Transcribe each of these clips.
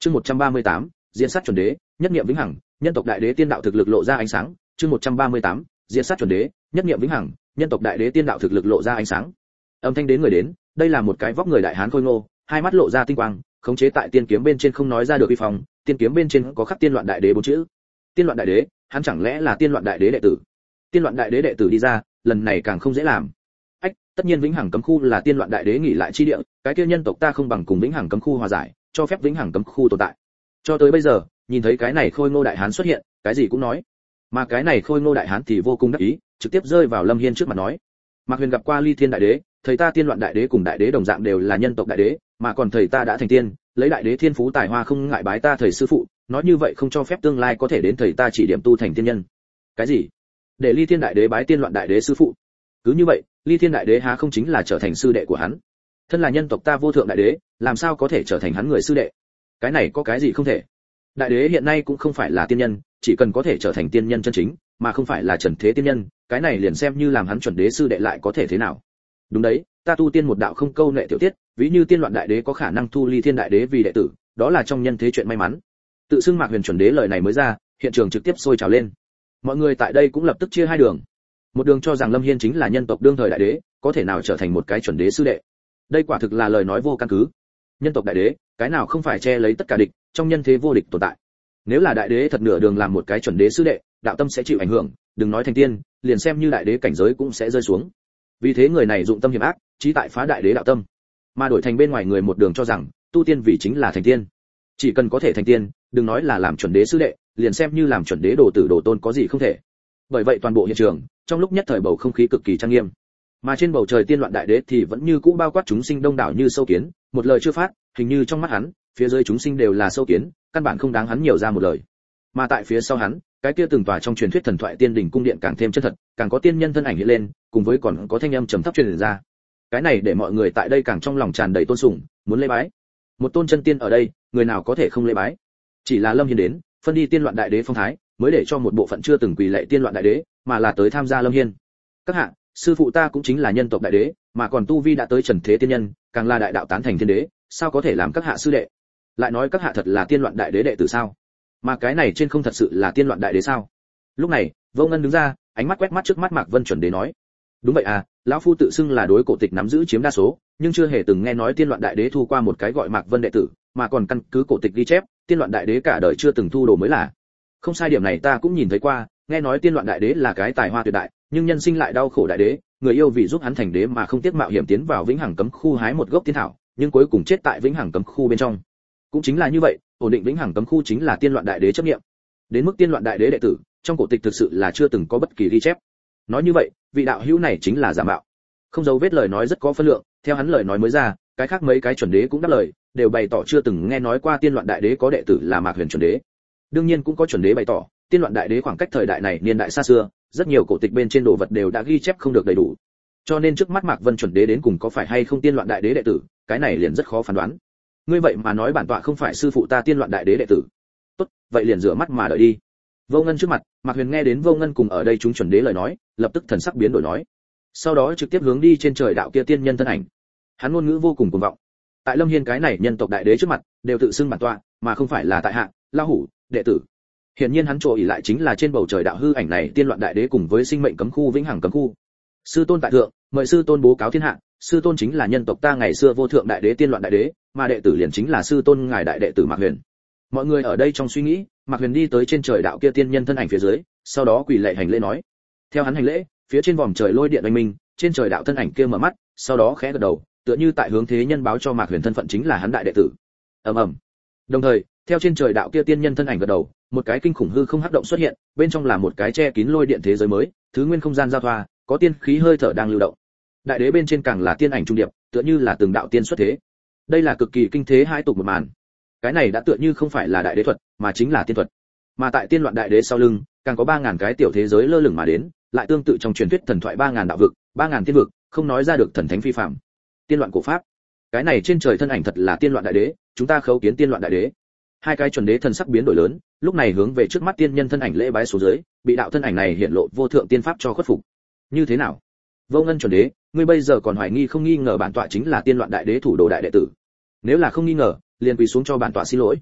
Chương 138, diễn sát chuẩn đế, nhất niệm vĩnh hằng, nhân tộc đại đế tiên đạo thực lực lộ ra ánh sáng. Chương 138, diễn sát chuẩn đế, nhất niệm vĩnh hằng, nhân tộc đại đế tiên đạo thực lực lộ ra ánh sáng. Âm thanh đến người đến, đây là một cái vóc người đại hán khôi ngô, hai mắt lộ ra tinh quang, khống chế tại tiên kiếm bên trên không nói ra được uy phong, tiên kiếm bên trên có khắc tiên loạn đại đế bốn chữ. Tiên loạn đại đế, hắn chẳng lẽ là tiên loạn đại đế đệ tử? Tiên loạn đại đế đệ tử đi ra, lần này càng không dễ làm. Ách, tất nhiên vĩnh hằng cấm khu là tiên loạn đại đế nghỉ lại chi địa, cái kia nhân tộc ta không bằng cùng vĩnh hằng cấm khu hòa giải, cho phép vĩnh hằng cấm khu tồn tại. Cho tới bây giờ, nhìn thấy cái này khôi ngô đại hán xuất hiện, cái gì cũng nói. Mà cái này khôi ngô đại hán thì vô cùng đắc ý, trực tiếp rơi vào Lâm Hiên trước mặt nói: Mạc Huyền gặp qua Ly Thiên đại đế, thầy ta tiên loạn đại đế cùng đại đế đồng dạng đều là nhân tộc đại đế, mà còn thầy ta đã thành tiên, lấy đại đế thiên phú tài hoa không ngại bái ta thầy sư phụ, nói như vậy không cho phép tương lai có thể đến thầy ta chỉ điểm tu thành tiên nhân. Cái gì? Để Ly Thiên đại đế bái tiên loạn đại đế sư phụ? Cứ như vậy, Ly Thiên đại đế há không chính là trở thành sư đệ của hắn? Thân là nhân tộc ta vô thượng đại đế, làm sao có thể trở thành hắn người sư đệ? Cái này có cái gì không thể? Đại đế hiện nay cũng không phải là tiên nhân, chỉ cần có thể trở thành tiên nhân chân chính, mà không phải là trần thế tiên nhân, cái này liền xem như làm hắn chuẩn đế sư đệ lại có thể thế nào? Đúng đấy, ta tu tiên một đạo không câu nệ tiểu tiết, ví như tiên loạn đại đế có khả năng thu Ly Thiên đại đế vì đệ tử, đó là trong nhân thế chuyện may mắn. Tự xưng Mạc Huyền chuẩn đế lời này mới ra, hiện trường trực tiếp sôi trào lên. Mọi người tại đây cũng lập tức chia hai đường. Một đường cho rằng Lâm Hiên chính là nhân tộc đương thời đại đế, có thể nào trở thành một cái chuẩn đế sư đệ? Đây quả thực là lời nói vô căn cứ. Nhân tộc đại đế, cái nào không phải che lấy tất cả địch, trong nhân thế vô địch tồn tại. Nếu là đại đế thật nửa đường làm một cái chuẩn đế sư đệ, đạo tâm sẽ chịu ảnh hưởng, đừng nói thành tiên, liền xem như đại đế cảnh giới cũng sẽ rơi xuống. Vì thế người này dụng tâm hiểm ác, chí tại phá đại đế đạo tâm, mà đổi thành bên ngoài người một đường cho rằng tu tiên vì chính là thành tiên. Chỉ cần có thể thành tiên, đừng nói là làm chuẩn đế sư đệ, liền xem như làm chuẩn đế đồ tử đồ tôn có gì không thể. Bởi vậy toàn bộ hiện trường, trong lúc nhất thời bầu không khí cực kỳ trang nghiêm. Mà trên bầu trời tiên loạn đại đế thì vẫn như cũ bao quát chúng sinh đông đảo như sâu kiến, một lời chưa phát, hình như trong mắt hắn, phía dưới chúng sinh đều là sâu kiến, căn bản không đáng hắn nhiều ra một lời. Mà tại phía sau hắn, cái kia từng tòa trong truyền thuyết thần thoại tiên đỉnh cung điện càng thêm chân thật, càng có tiên nhân thân ảnh hiện lên, cùng với còn có thanh âm trầm thấp truyền ra. Cái này để mọi người tại đây càng trong lòng tràn đầy tôn sùng, muốn lễ bái. Một tôn chân tiên ở đây, người nào có thể không lễ bái? Chỉ là Lâm Hiên đến, phân đi tiên loạn đại đế phong thái, mới để cho một bộ phận chưa từng quỳ lạy tiên loạn đại đế, mà là tới tham gia Lâm Hiên. Các hạ, sư phụ ta cũng chính là nhân tộc đại đế, mà còn tu vi đã tới trần thế tiên nhân, càng là đại đạo tán thành thiên đế, sao có thể làm các hạ sư đệ? Lại nói các hạ thật là tiên loạn đại đế đệ tử sao? Mà cái này trên không thật sự là tiên loạn đại đế sao? Lúc này, Vô Ngân đứng ra, ánh mắt quét mắt trước mắt Mạc Vân chuẩn đế nói: đúng vậy à, lão phu tự xưng là đối cổ tịch nắm giữ chiếm đa số, nhưng chưa hề từng nghe nói tiên loạn đại đế thu qua một cái gọi Mạc Vân đệ tử, mà còn căn cứ cổ tịch ghi chép, tiên loạn đại đế cả đời chưa từng thu đồ mới là. Không sai, điểm này ta cũng nhìn thấy qua, nghe nói tiên loạn đại đế là cái tài hoa tuyệt đại, nhưng nhân sinh lại đau khổ đại đế, người yêu vì giúp hắn thành đế mà không tiếc mạo hiểm tiến vào vĩnh hằng cấm khu hái một gốc tiên thảo, nhưng cuối cùng chết tại vĩnh hằng cấm khu bên trong. Cũng chính là như vậy, ổn định vĩnh hằng cấm khu chính là tiên loạn đại đế chấp niệm. Đến mức tiên loạn đại đế đệ tử, trong cổ tịch thực sự là chưa từng có bất kỳ ghi chép. Nói như vậy, vị đạo hữu này chính là giả mạo. Không dấu vết lời nói rất có phân lượng, theo hắn lời nói mới ra, cái khác mấy cái chuẩn đế cũng đáp lời, đều bày tỏ chưa từng nghe nói qua tiên loạn đại đế có đệ tử là Mạc Huyền chuẩn đế. Đương nhiên cũng có chuẩn đế bày tỏ, tiên loạn đại đế khoảng cách thời đại này niên đại xa xưa, rất nhiều cổ tịch bên trên đồ vật đều đã ghi chép không được đầy đủ. Cho nên trước mắt Mạc Vân chuẩn đế đến cùng có phải hay không tiên loạn đại đế đệ tử, cái này liền rất khó phán đoán. Ngươi vậy mà nói bản tọa không phải sư phụ ta tiên loạn đại đế đệ tử. Tốt, vậy liền rửa mắt mà đợi đi. Vô Ngân trước mặt, Mạc Huyền nghe đến Vô Ngân cùng ở đây chúng chuẩn đế lời nói, lập tức thần sắc biến đổi nói. Sau đó trực tiếp hướng đi trên trời đạo kia tiên nhân thân ảnh. Hắn ngôn ngữ vô cùng cuồng vọng. Tại Lâm Hiên cái này nhân tộc đại đế trước mặt, đều tự xưng bản tọa, mà không phải là tại hạ, lão hủ, đệ tử. Hiển nhiên hắn trổ ỷ lại chính là trên bầu trời đạo hư ảnh này tiên loạn đại đế cùng với sinh mệnh cấm khu vĩnh hằng cấm khu. Sư tôn tại thượng, mời sư tôn bố cáo thiên hạ, sư tôn chính là nhân tộc ta ngày xưa vô thượng đại đế tiên loạn đại đế, mà đệ tử liền chính là sư tôn ngài đại đệ tử Mạc Huyền. Mọi người ở đây trong suy nghĩ, Mạc Huyền đi tới trên trời đạo kia tiên nhân thân ảnh phía dưới, sau đó quỳ lạy hành lễ nói. Theo hắn hành lễ, phía trên vòm trời lôi điện oanh minh, trên trời đạo thân ảnh kia mở mắt, sau đó khẽ gật đầu, tựa như tại hướng thế nhân báo cho Mạc Huyền thân phận chính là hắn đại đệ tử. Ầm ầm. Đồng thời, theo trên trời đạo kia tiên nhân thân ảnh gật đầu, một cái kinh khủng hư không hắc động xuất hiện, bên trong là một cái che kín lôi điện thế giới mới, thứ nguyên không gian giao thoa, có tiên khí hơi thở đang lưu động. Đại đế bên trên càng là tiên ảnh trung điệp, tựa như là từng đạo tiên xuất thế. Đây là cực kỳ kinh thế hai tục một màn. Cái này đã tựa như không phải là đại đế thuật, mà chính là tiên thuật. Mà tại tiên loạn đại đế sau lưng, càng có 3000 cái tiểu thế giới lơ lửng mà đến, lại tương tự trong truyền thuyết thần thoại 3000 đạo vực, 3000 tiên vực, không nói ra được thần thánh phi phàm. Tiên loạn cổ pháp. Cái này trên trời thân ảnh thật là tiên loạn đại đế, chúng ta khấu kiến tiên loạn đại đế. Hai cái chuẩn đế thần sắc biến đổi lớn, lúc này hướng về trước mắt tiên nhân thân ảnh lễ bái xuống dưới, bị đạo thân ảnh này hiện lộ vô thượng tiên pháp cho khuất phục. Như thế nào? Vô Ngân chuẩn đế, ngươi bây giờ còn hoài nghi không nghi ngờ bản tọa chính là tiên loạn đại đế thủ đồ đại đệ tử? Nếu là không nghi ngờ, liền quỳ xuống cho bản tọa xin lỗi.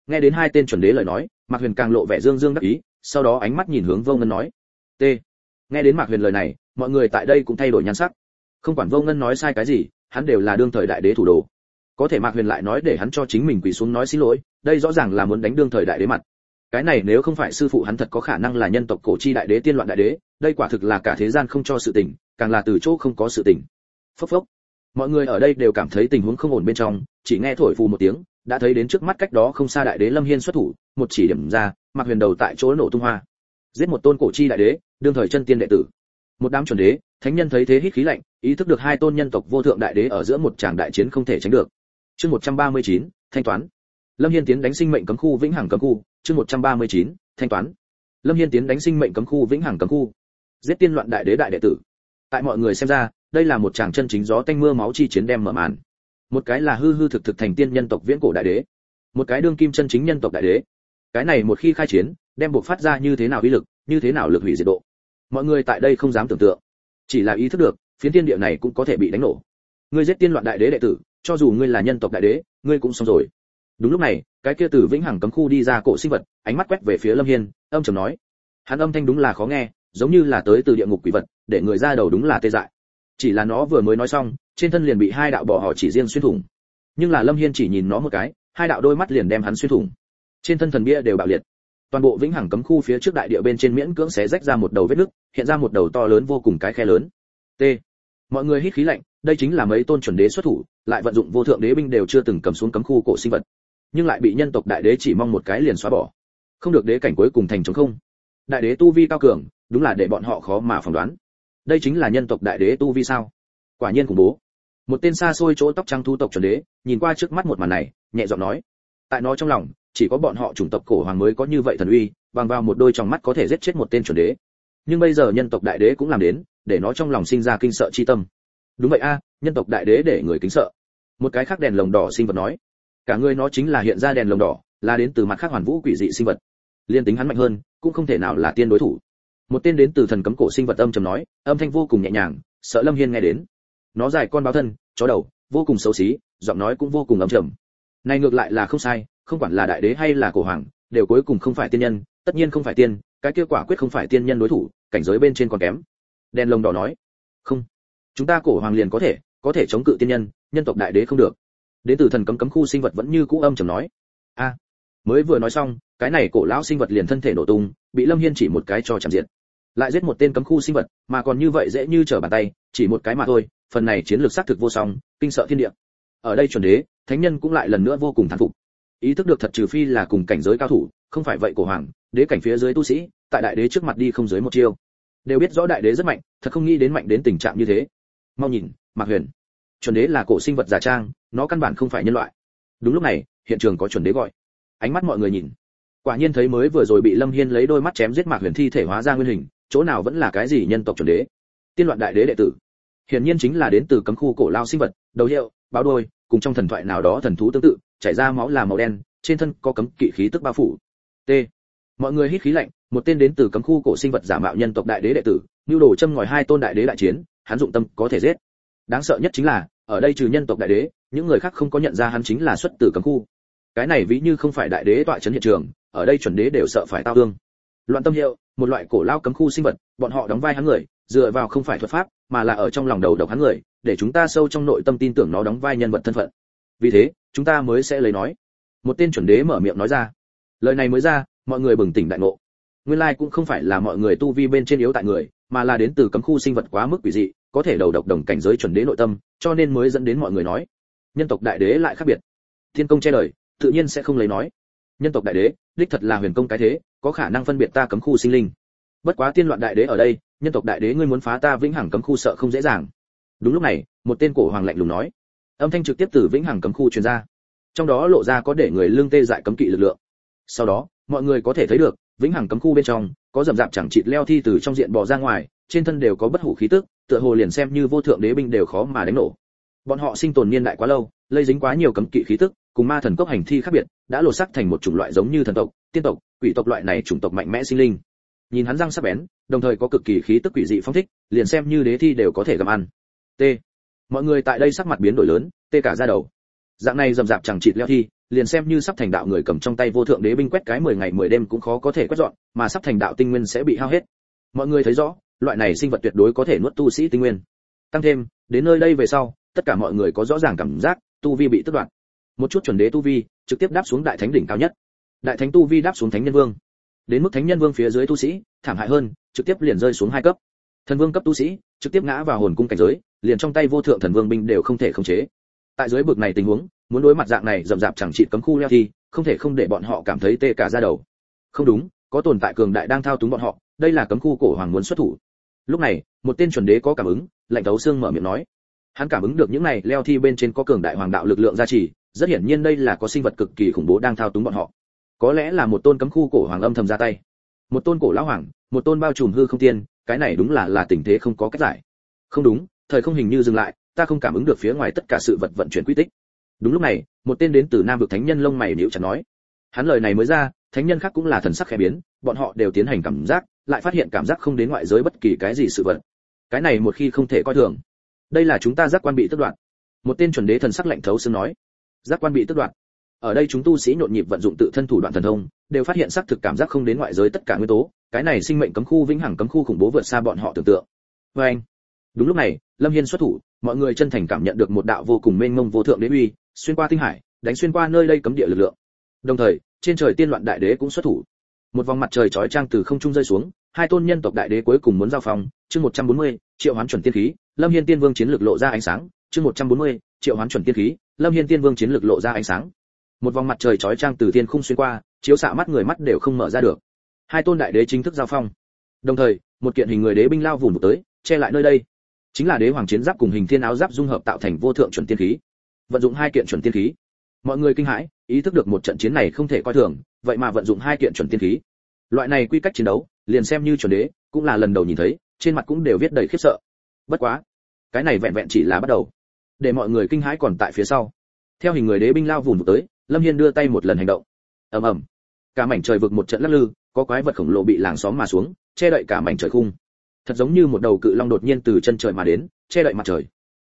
Nghe đến hai tên chuẩn đế lời nói, Mạc Huyền càng lộ vẻ dương dương đắc ý, sau đó ánh mắt nhìn hướng Vô Ngân nói: "T." Nghe đến Mạc Huyền lời này, mọi người tại đây cũng thay đổi nhan sắc. Không quản Vô Ngân nói sai cái gì, hắn đều là đương thời đại đế thủ đồ. Có thể Mạc Huyền lại nói để hắn cho chính mình quỳ xuống nói xin lỗi, đây rõ ràng là muốn đánh đương thời đại đế mặt. Cái này nếu không phải sư phụ hắn thật có khả năng là nhân tộc cổ chi đại đế tiên loạn đại đế, đây quả thực là cả thế gian không cho sự tình, càng là từ chỗ không có sự tình. Phốc phốc. Mọi người ở đây đều cảm thấy tình huống không ổn bên trong, chỉ nghe thổi phù một tiếng, đã thấy đến trước mắt cách đó không xa đại đế Lâm Hiên xuất thủ, một chỉ điểm ra, Mạc Huyền đầu tại chỗ nổ tung hoa. Giết một tôn cổ chi đại đế, đương thời chân tiên đệ tử. Một đám chuẩn đế, thánh nhân thấy thế hít khí lạnh, ý thức được hai tôn nhân tộc vô thượng đại đế ở giữa một tràng đại chiến không thể tránh được. Chương 139, thanh toán. Lâm Hiên tiến đánh sinh mệnh cấm khu vĩnh hằng cấm khu, chương 139, thanh toán. Lâm Hiên tiến đánh sinh mệnh cấm khu vĩnh hằng cấm khu. Giết tiên loạn đại đế đại đệ tử. Tại mọi người xem ra, đây là một tràng chân chính gió tanh mưa máu chi chiến đem mở màn. Một cái là hư hư thực thực thành tiên nhân tộc viễn cổ đại đế, một cái đương kim chân chính nhân tộc đại đế. Cái này một khi khai chiến, đem buộc phát ra như thế nào uy lực, như thế nào lực hủy diệt độ. Mọi người tại đây không dám tưởng tượng, chỉ là ý thức được, phiến thiên địa này cũng có thể bị đánh nổ. Ngươi giết tiên loạn đại đế đệ tử, cho dù ngươi là nhân tộc đại đế, ngươi cũng xong rồi. Đúng lúc này, cái kia từ vĩnh hằng cấm khu đi ra cổ sinh vật, ánh mắt quét về phía Lâm Hiên, âm trầm nói: hắn âm thanh đúng là khó nghe, giống như là tới từ địa ngục quỷ vật, để người ra đầu đúng là tê dại. Chỉ là nó vừa mới nói xong, trên thân liền bị hai đạo bò họ chỉ riêng xuyên thủng. Nhưng là Lâm Hiên chỉ nhìn nó một cái, hai đạo đôi mắt liền đem hắn xuyên thủng. Trên thân thần bia đều bạo liệt. Toàn bộ vĩnh hằng cấm khu phía trước đại địa bên trên miễn cưỡng xé rách ra một đầu vết nứt, hiện ra một đầu to lớn vô cùng cái khe lớn. T. Mọi người hít khí lạnh, đây chính là mấy tôn chuẩn đế xuất thủ, lại vận dụng vô thượng đế binh đều chưa từng cầm xuống cấm khu cổ sinh vật, nhưng lại bị nhân tộc đại đế chỉ mong một cái liền xóa bỏ. Không được đế cảnh cuối cùng thành trống không. Đại đế tu vi cao cường, đúng là để bọn họ khó mà phỏng đoán. Đây chính là nhân tộc đại đế tu vi sao? Quả nhiên khủng bố. Một tên xa xôi chỗ tóc trắng thu tộc chuẩn đế, nhìn qua trước mắt một màn này, nhẹ giọng nói: tại nó trong lòng, chỉ có bọn họ chủng tộc cổ hoàng mới có như vậy thần uy, bằng vào một đôi tròng mắt có thể giết chết một tên chuẩn đế. Nhưng bây giờ nhân tộc đại đế cũng làm đến, để nó trong lòng sinh ra kinh sợ chi tâm. Đúng vậy a, nhân tộc đại đế để người kính sợ. Một cái khác đèn lồng đỏ sinh vật nói: cả người nó chính là hiện ra đèn lồng đỏ, là đến từ mặt khác hoàn vũ quỷ dị sinh vật. Liên tính hắn mạnh hơn, cũng không thể nào là tiên đối thủ. Một tên đến từ thần cấm cổ sinh vật âm trầm nói, âm thanh vô cùng nhẹ nhàng, sợ Lâm Hiên nghe đến. Nó dài con báo thân, chó đầu, vô cùng xấu xí, giọng nói cũng vô cùng ấm trầm. Này ngược lại là không sai, không quản là đại đế hay là cổ hoàng, đều cuối cùng không phải tiên nhân, tất nhiên không phải tiên, cái kia quả quyết không phải tiên nhân đối thủ, cảnh giới bên trên còn kém. Đen lồng đỏ nói: không, chúng ta cổ hoàng liền có thể chống cự tiên nhân, nhân tộc đại đế không được. Đến từ thần cấm khu sinh vật vẫn như cũ âm trầm nói: a. Mới vừa nói xong, cái này cổ lão sinh vật liền thân thể nổ tung, bị Lâm Hiên chỉ một cái cho chạm diệt. Lại giết một tên cấm khu sinh vật, mà còn như vậy dễ như trở bàn tay, chỉ một cái mà thôi, phần này chiến lược xác thực vô song, kinh sợ thiên địa. Ở đây chuẩn đế, thánh nhân cũng lại lần nữa vô cùng thán phục. Ý thức được thật trừ phi là cùng cảnh giới cao thủ, không phải vậy cổ hoàng, đế cảnh phía dưới tu sĩ, tại đại đế trước mặt đi không dưới một chiêu. Đều biết rõ đại đế rất mạnh, thật không nghĩ đến mạnh đến tình trạng như thế. Mau nhìn, Mạc Huyền. Chuẩn đế là cổ sinh vật giả trang, nó căn bản không phải nhân loại. Đúng lúc này, hiện trường có chuẩn đế gọi. Ánh mắt mọi người nhìn, quả nhiên thấy mới vừa rồi bị Lâm Hiên lấy đôi mắt chém giết Mạc Huyền thi thể hóa ra nguyên hình, chỗ nào vẫn là cái gì nhân tộc chuẩn đế, tiên loạn đại đế đệ tử. Hiển nhiên chính là đến từ cấm khu cổ lao sinh vật, đầu hiệu, báo đuôi, cùng trong thần thoại nào đó thần thú tương tự, chảy ra máu là màu đen, trên thân có cấm kỵ khí tức bao phủ. T. Mọi người hít khí lạnh, một tên đến từ cấm khu cổ sinh vật giả mạo nhân tộc đại đế đệ tử, nưu đồ châm ngòi hai tôn đại đế đại chiến, hắn dụng tâm có thể giết. Đáng sợ nhất chính là, ở đây trừ nhân tộc đại đế, những người khác không có nhận ra hắn chính là xuất từ cấm khu. Cái này ví như không phải đại đế tọa trấn hiện trường, ở đây chuẩn đế đều sợ phải tao thương. Loạn tâm hiệu, một loại cổ lao cấm khu sinh vật, bọn họ đóng vai hắn người, dựa vào không phải thuật pháp, mà là ở trong lòng đầu độc hắn người, để chúng ta sâu trong nội tâm tin tưởng nó đóng vai nhân vật thân phận. Vì thế, chúng ta mới sẽ lấy nói. Một tên chuẩn đế mở miệng nói ra. Lời này mới ra, mọi người bừng tỉnh đại ngộ. Nguyên lai cũng không phải là mọi người tu vi bên trên yếu tại người, mà là đến từ cấm khu sinh vật quá mức quỷ dị, có thể đầu độc đồng cảnh giới chuẩn đế nội tâm, cho nên mới dẫn đến mọi người nói. Nhân tộc đại đế lại khác biệt. Thiên công che đời, tự nhiên sẽ không lấy nói. Nhân tộc đại đế, đích thật là huyền công cái thế, có khả năng phân biệt ta cấm khu sinh linh. Bất quá tiên loạn đại đế ở đây, nhân tộc đại đế ngươi muốn phá ta vĩnh hằng cấm khu sợ không dễ dàng. Đúng lúc này, một tên cổ hoàng lạnh lùng nói. Âm thanh trực tiếp từ vĩnh hằng cấm khu truyền ra, trong đó lộ ra có để người lương tê dại cấm kỵ lực lượng. Sau đó, mọi người có thể thấy được, vĩnh hằng cấm khu bên trong có rậm rạp chẳng chịt leo thi từ trong diện bò ra ngoài, trên thân đều có bất hủ khí tức, tựa hồ liền xem như vô thượng đế binh đều khó mà đánh nổ. Bọn họ sinh tồn niên đại quá lâu, lây dính quá nhiều cấm kỵ khí tức, cùng ma thần cốc hành thi khác biệt, đã lột xác thành một chủng loại giống như thần tộc, tiên tộc, quỷ tộc loại này chủng tộc mạnh mẽ sinh linh. Nhìn hắn răng sắc bén, đồng thời có cực kỳ khí tức quỷ dị phong thích, liền xem như đế thi đều có thể gặm ăn. T. Mọi người tại đây sắc mặt biến đổi lớn, tê cả da đầu. Dạng này rậm rạp chẳng chịt leo thi, liền xem như sắp thành đạo người cầm trong tay vô thượng đế binh quét cái 10 ngày 10 đêm cũng khó có thể quét dọn, mà sắp thành đạo tinh nguyên sẽ bị hao hết. Mọi người thấy rõ, loại này sinh vật tuyệt đối có thể nuốt tu sĩ tinh nguyên. Tăng thêm, đến nơi đây về sau, tất cả mọi người có rõ ràng cảm giác tu vi bị tước đoạt. Một chút chuẩn đế tu vi, trực tiếp đáp xuống đại thánh đỉnh cao nhất. Đại thánh tu vi đáp xuống thánh nhân vương. Đến mức thánh nhân vương phía dưới tu sĩ, thảm hại hơn, trực tiếp liền rơi xuống 2 cấp. Thần vương cấp tu sĩ, trực tiếp ngã vào hồn cung cảnh giới, liền trong tay vô thượng thần vương binh đều không thể khống chế. Tại dưới bực này tình huống, muốn đối mặt dạng này rậm rạp chẳng trị cấm khu leo thì không thể không để bọn họ cảm thấy tê cả da đầu. Không đúng, có tồn tại cường đại đang thao túng bọn họ, đây là cấm khu cổ hoàng muốn xuất thủ. Lúc này, một tên chuẩn đế có cảm ứng, lạnh thấu xương mở miệng nói. Hắn cảm ứng được những này leo thi bên trên có cường đại hoàng đạo lực lượng gia trì, rất hiển nhiên đây là có sinh vật cực kỳ khủng bố đang thao túng bọn họ. Có lẽ là một tôn cấm khu cổ hoàng âm thầm ra tay. Một tôn cổ lão hoàng, một tôn bao trùm hư không tiên, cái này đúng là tình thế không có cách giải. Không đúng, thời không hình như dừng lại, ta không cảm ứng được phía ngoài tất cả sự vật vận chuyển quy tích. Đúng lúc này, một tên đến từ Nam vực thánh nhân lông mày nhíu chặt nói. Hắn lời này mới ra, thánh nhân khác cũng là thần sắc khẽ biến, bọn họ đều tiến hành cảm giác, lại phát hiện cảm giác không đến ngoại giới bất kỳ cái gì sự vật. Cái này một khi không thể coi thường. Đây là chúng ta giác quan bị tước đoạt. Một tên chuẩn đế thần sắc lạnh thấu xương nói. Giác quan bị tước đoạt. Ở đây chúng tu sĩ nhộn nhịp vận dụng tự thân thủ đoạn thần thông, đều phát hiện xác thực cảm giác không đến ngoại giới tất cả nguyên tố, cái này sinh mệnh cấm khu vĩnh hằng cấm khu khủng bố vượt xa bọn họ tưởng tượng. Và anh. Đúng lúc này, Lâm Hiên xuất thủ, mọi người chân thành cảm nhận được một đạo vô cùng mênh mông vô thượng đế uy, xuyên qua tinh hải, đánh xuyên qua nơi đây cấm địa lực lượng. Đồng thời, trên trời tiên loạn đại đế cũng xuất thủ. Một vòng mặt trời chói chang từ không trung rơi xuống, 2 tôn nhân tộc đại đế cuối cùng muốn giao phong, chương 140, triệu hoán chuẩn tiên khí, Lâm Hiên Tiên Vương chiến lực lộ ra ánh sáng, chương 140, triệu hoán chuẩn tiên khí, Lâm Hiên Tiên Vương chiến lực lộ ra ánh sáng. Một vòng mặt trời chói chang từ thiên khung xuyên qua, chiếu xạ mắt người mắt đều không mở ra được. 2 tôn đại đế chính thức giao phong. Đồng thời, một kiện hình người đế binh lao vụn tới, che lại nơi đây. Chính là đế hoàng chiến giáp cùng hình thiên áo giáp dung hợp tạo thành vô thượng chuẩn tiên khí. Vận dụng 2 kiện chuẩn tiên khí. Mọi người kinh hãi, ý thức được một trận chiến này không thể coi thường, vậy mà vận dụng 2 kiện chuẩn tiên khí. Loại này quy cách chiến đấu, liền xem như chuẩn đế, cũng là lần đầu nhìn thấy, trên mặt cũng đều viết đầy khiếp sợ. Bất quá, cái này vẹn vẹn chỉ là bắt đầu. Để mọi người kinh hãi còn tại phía sau. Theo hình người đế binh lao vụn tới, Lâm Hiên đưa tay một lần hành động. Ầm ầm. Cả mảnh trời vực một trận lắc lư, có quái vật khổng lồ bị làng xóm mà xuống, che đậy cả mảnh trời khung. Thật giống như một đầu cự long đột nhiên từ chân trời mà đến, che đậy mặt trời.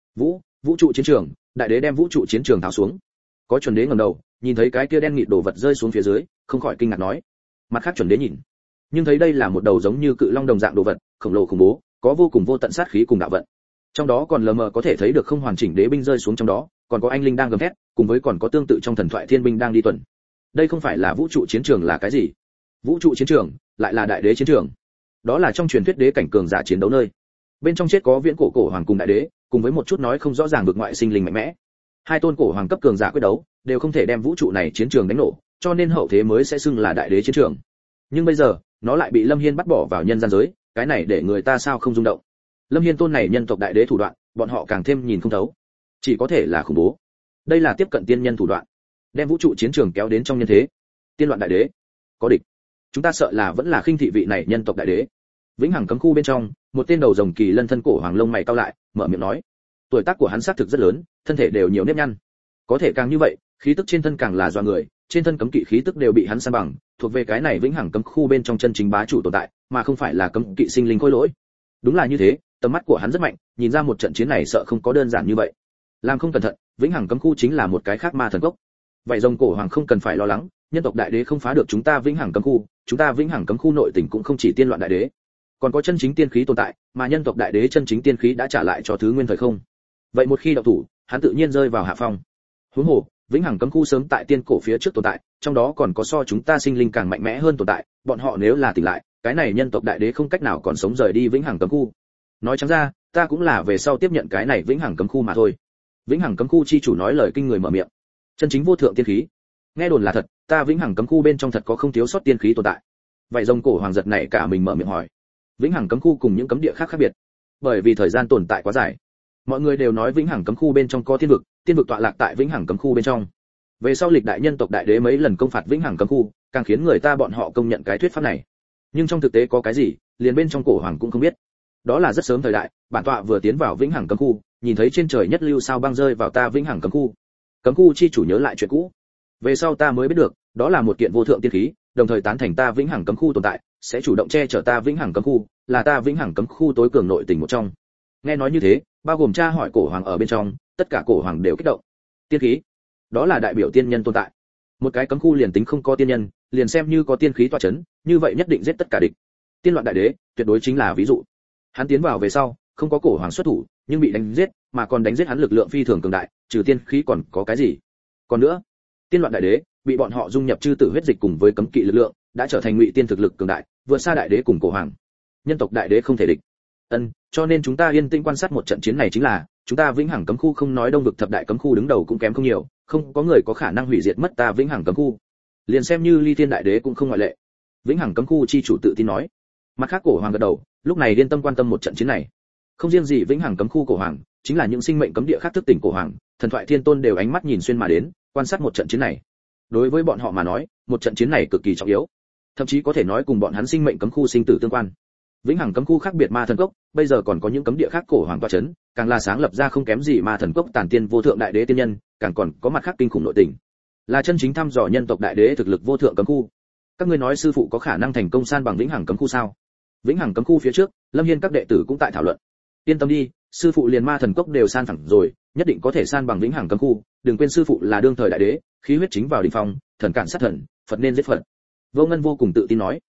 Vũ trụ chiến trường, đại đế đem vũ trụ chiến trường tháo xuống. Có chuẩn đế ngẩng đầu, nhìn thấy cái kia đen nghịt đồ vật rơi xuống phía dưới, không khỏi kinh ngạc nói. Mặt khác chuẩn đế nhìn, nhưng thấy đây là một đầu giống như cự long đồng dạng đồ vật, khổng lồ khủng bố, có vô cùng vô tận sát khí cùng đạo vận. Trong đó còn lờ mờ có thể thấy được không hoàn chỉnh đế binh rơi xuống trong đó, còn có anh linh đang gầm thét, cùng với còn có tương tự trong thần thoại thiên binh đang đi tuần. Đây không phải là vũ trụ chiến trường là cái gì? Vũ trụ chiến trường, lại là đại đế chiến trường. Đó là trong truyền thuyết đế cảnh cường giả chiến đấu nơi. Bên trong chết có viễn cổ hoàng cùng đại đế, cùng với một chút nói không rõ ràng vực ngoại sinh linh mạnh mẽ. 2 tôn cổ hoàng cấp cường giả quyết đấu, đều không thể đem vũ trụ này chiến trường đánh nổ, cho nên hậu thế mới sẽ xưng là đại đế chiến trường. Nhưng bây giờ, nó lại bị Lâm Hiên bắt bỏ vào nhân gian giới, cái này để người ta sao không rung động. Lâm Hiên tôn này nhân tộc đại đế thủ đoạn, bọn họ càng thêm nhìn không thấu. Chỉ có thể là khủng bố. Đây là tiếp cận tiên nhân thủ đoạn, đem vũ trụ chiến trường kéo đến trong nhân thế. Tiên loạn đại đế, có địch. Chúng ta sợ là vẫn là khinh thị vị này nhân tộc đại đế. Vĩnh hằng cấm khu bên trong, một tên đầu rồng kỳ lân thân cổ hoàng lông mày cau lại, mở miệng nói. Tuổi tác của hắn xác thực rất lớn, thân thể đều nhiều nếp nhăn. Có thể càng như vậy, khí tức trên thân càng là doa người, trên thân cấm kỵ khí tức đều bị hắn san bằng, thuộc về cái này vĩnh hằng cấm khu bên trong chân chính bá chủ tồn tại, mà không phải là cấm kỵ sinh linh khôi lỗi. Đúng là như thế, tầm mắt của hắn rất mạnh, nhìn ra một trận chiến này sợ không có đơn giản như vậy. Làm không cẩn thận, vĩnh hằng cấm khu chính là một cái khác ma thần cốc. Vậy rồng cổ hoàng không cần phải lo lắng, nhân tộc đại đế không phá được chúng ta vĩnh hằng cấm khu, chúng ta vĩnh hằng cấm khu nội tình cũng không chỉ tiên loạn đại đế, còn có chân chính tiên khí tồn tại, mà nhân tộc đại đế chân chính tiên khí đã trả lại cho thứ nguyên thời không. Vậy một khi động thủ, hắn tự nhiên rơi vào hạ phong. Huống hồ, vĩnh hằng cấm khu sớm tại tiên cổ phía trước tồn tại, trong đó còn có so chúng ta sinh linh càng mạnh mẽ hơn tồn tại, bọn họ nếu là tỉnh lại, cái này nhân tộc đại đế không cách nào còn sống rời đi vĩnh hằng cấm khu. Nói trắng ra, ta cũng là về sau tiếp nhận cái này vĩnh hằng cấm khu mà thôi. Vĩnh hằng cấm khu chi chủ nói lời kinh người mở miệng. Chân chính vô thượng tiên khí. Nghe đồn là thật, ta vĩnh hằng cấm khu bên trong thật có không thiếu sót tiên khí tồn tại. Vậy rồng cổ hoàng giật này cả mình mở miệng hỏi. Vĩnh hằng cấm khu cùng những cấm địa khác khác biệt, bởi vì thời gian tồn tại quá dài. Mọi người đều nói vĩnh hằng cấm khu bên trong có tiên vực tọa lạc tại vĩnh hằng cấm khu bên trong. Về sau lịch đại nhân tộc đại đế mấy lần công phạt vĩnh hằng cấm khu, càng khiến người ta bọn họ công nhận cái thuyết pháp này. Nhưng trong thực tế có cái gì, liền bên trong cổ hoàng cũng không biết. Đó là rất sớm thời đại, bản tọa vừa tiến vào vĩnh hằng cấm khu, nhìn thấy trên trời nhất lưu sao băng rơi vào ta vĩnh hằng cấm khu. Cấm khu chi chủ nhớ lại chuyện cũ. Về sau ta mới biết được, đó là một kiện vô thượng tiên khí, đồng thời tán thành ta vĩnh hằng cấm khu tồn tại, sẽ chủ động che chở ta vĩnh hằng cấm khu, là ta vĩnh hằng cấm khu tối cường nội tình một trong. Nghe nói như thế, bao gồm cha hỏi cổ hoàng ở bên trong, tất cả cổ hoàng đều kích động. Tiên khí, đó là đại biểu tiên nhân tồn tại. Một cái cấm khu liền tính không có tiên nhân, liền xem như có tiên khí tọa chấn, như vậy nhất định giết tất cả địch. Tiên loạn đại đế tuyệt đối chính là ví dụ. Hắn tiến vào về sau, không có cổ hoàng xuất thủ, nhưng bị đánh giết, mà còn đánh giết hắn lực lượng phi thường cường đại, trừ tiên khí còn có cái gì? Còn nữa, tiên loạn đại đế bị bọn họ dung nhập chư tử huyết dịch cùng với cấm kỵ lực lượng, đã trở thành ngụy tiên thực lực cường đại, vượt xa đại đế cùng cổ hoàng. Nhân tộc đại đế không thể địch. Cho nên chúng ta yên tĩnh quan sát một trận chiến này chính là, chúng ta vĩnh hằng cấm khu không nói đông vực thập đại cấm khu đứng đầu cũng kém không nhiều, không có người có khả năng hủy diệt mất ta vĩnh hằng cấm khu. Liền xem như ly tiên đại đế cũng không ngoại lệ. Vĩnh hằng cấm khu chi chủ tự tin nói. Mặt khác cổ hoàng gật đầu, lúc này yên tâm quan tâm một trận chiến này. Không riêng gì vĩnh hằng cấm khu cổ hoàng, chính là những sinh mệnh cấm địa khác thức tỉnh cổ hoàng, thần thoại thiên tôn đều ánh mắt nhìn xuyên mà đến, quan sát một trận chiến này. Đối với bọn họ mà nói, một trận chiến này cực kỳ trọng yếu, thậm chí có thể nói cùng bọn hắn sinh mệnh cấm khu sinh tử tương quan. Vĩnh hằng cấm khu khác biệt ma thần cốc, bây giờ còn có những cấm địa khác cổ hoàng tọa chấn, càng là sáng lập ra không kém gì ma thần cốc tản tiên vô thượng đại đế tiên nhân, càng còn có mặt khác kinh khủng nội tình, là chân chính thăm dò nhân tộc đại đế thực lực vô thượng cấm khu. Các ngươi nói sư phụ có khả năng thành công san bằng vĩnh hằng cấm khu sao? Vĩnh hằng cấm khu phía trước, Lâm Hiên các đệ tử cũng tại thảo luận. Yên tâm đi, sư phụ liền ma thần cốc đều san phẳng rồi, nhất định có thể san bằng vĩnh hằng cấm khu, đừng quên sư phụ là đương thời đại đế, khí huyết chính vào đỉnh phong, thần cản sát thần, Phật nên giết Phật. Vô Ngân vô cùng tự tin nói.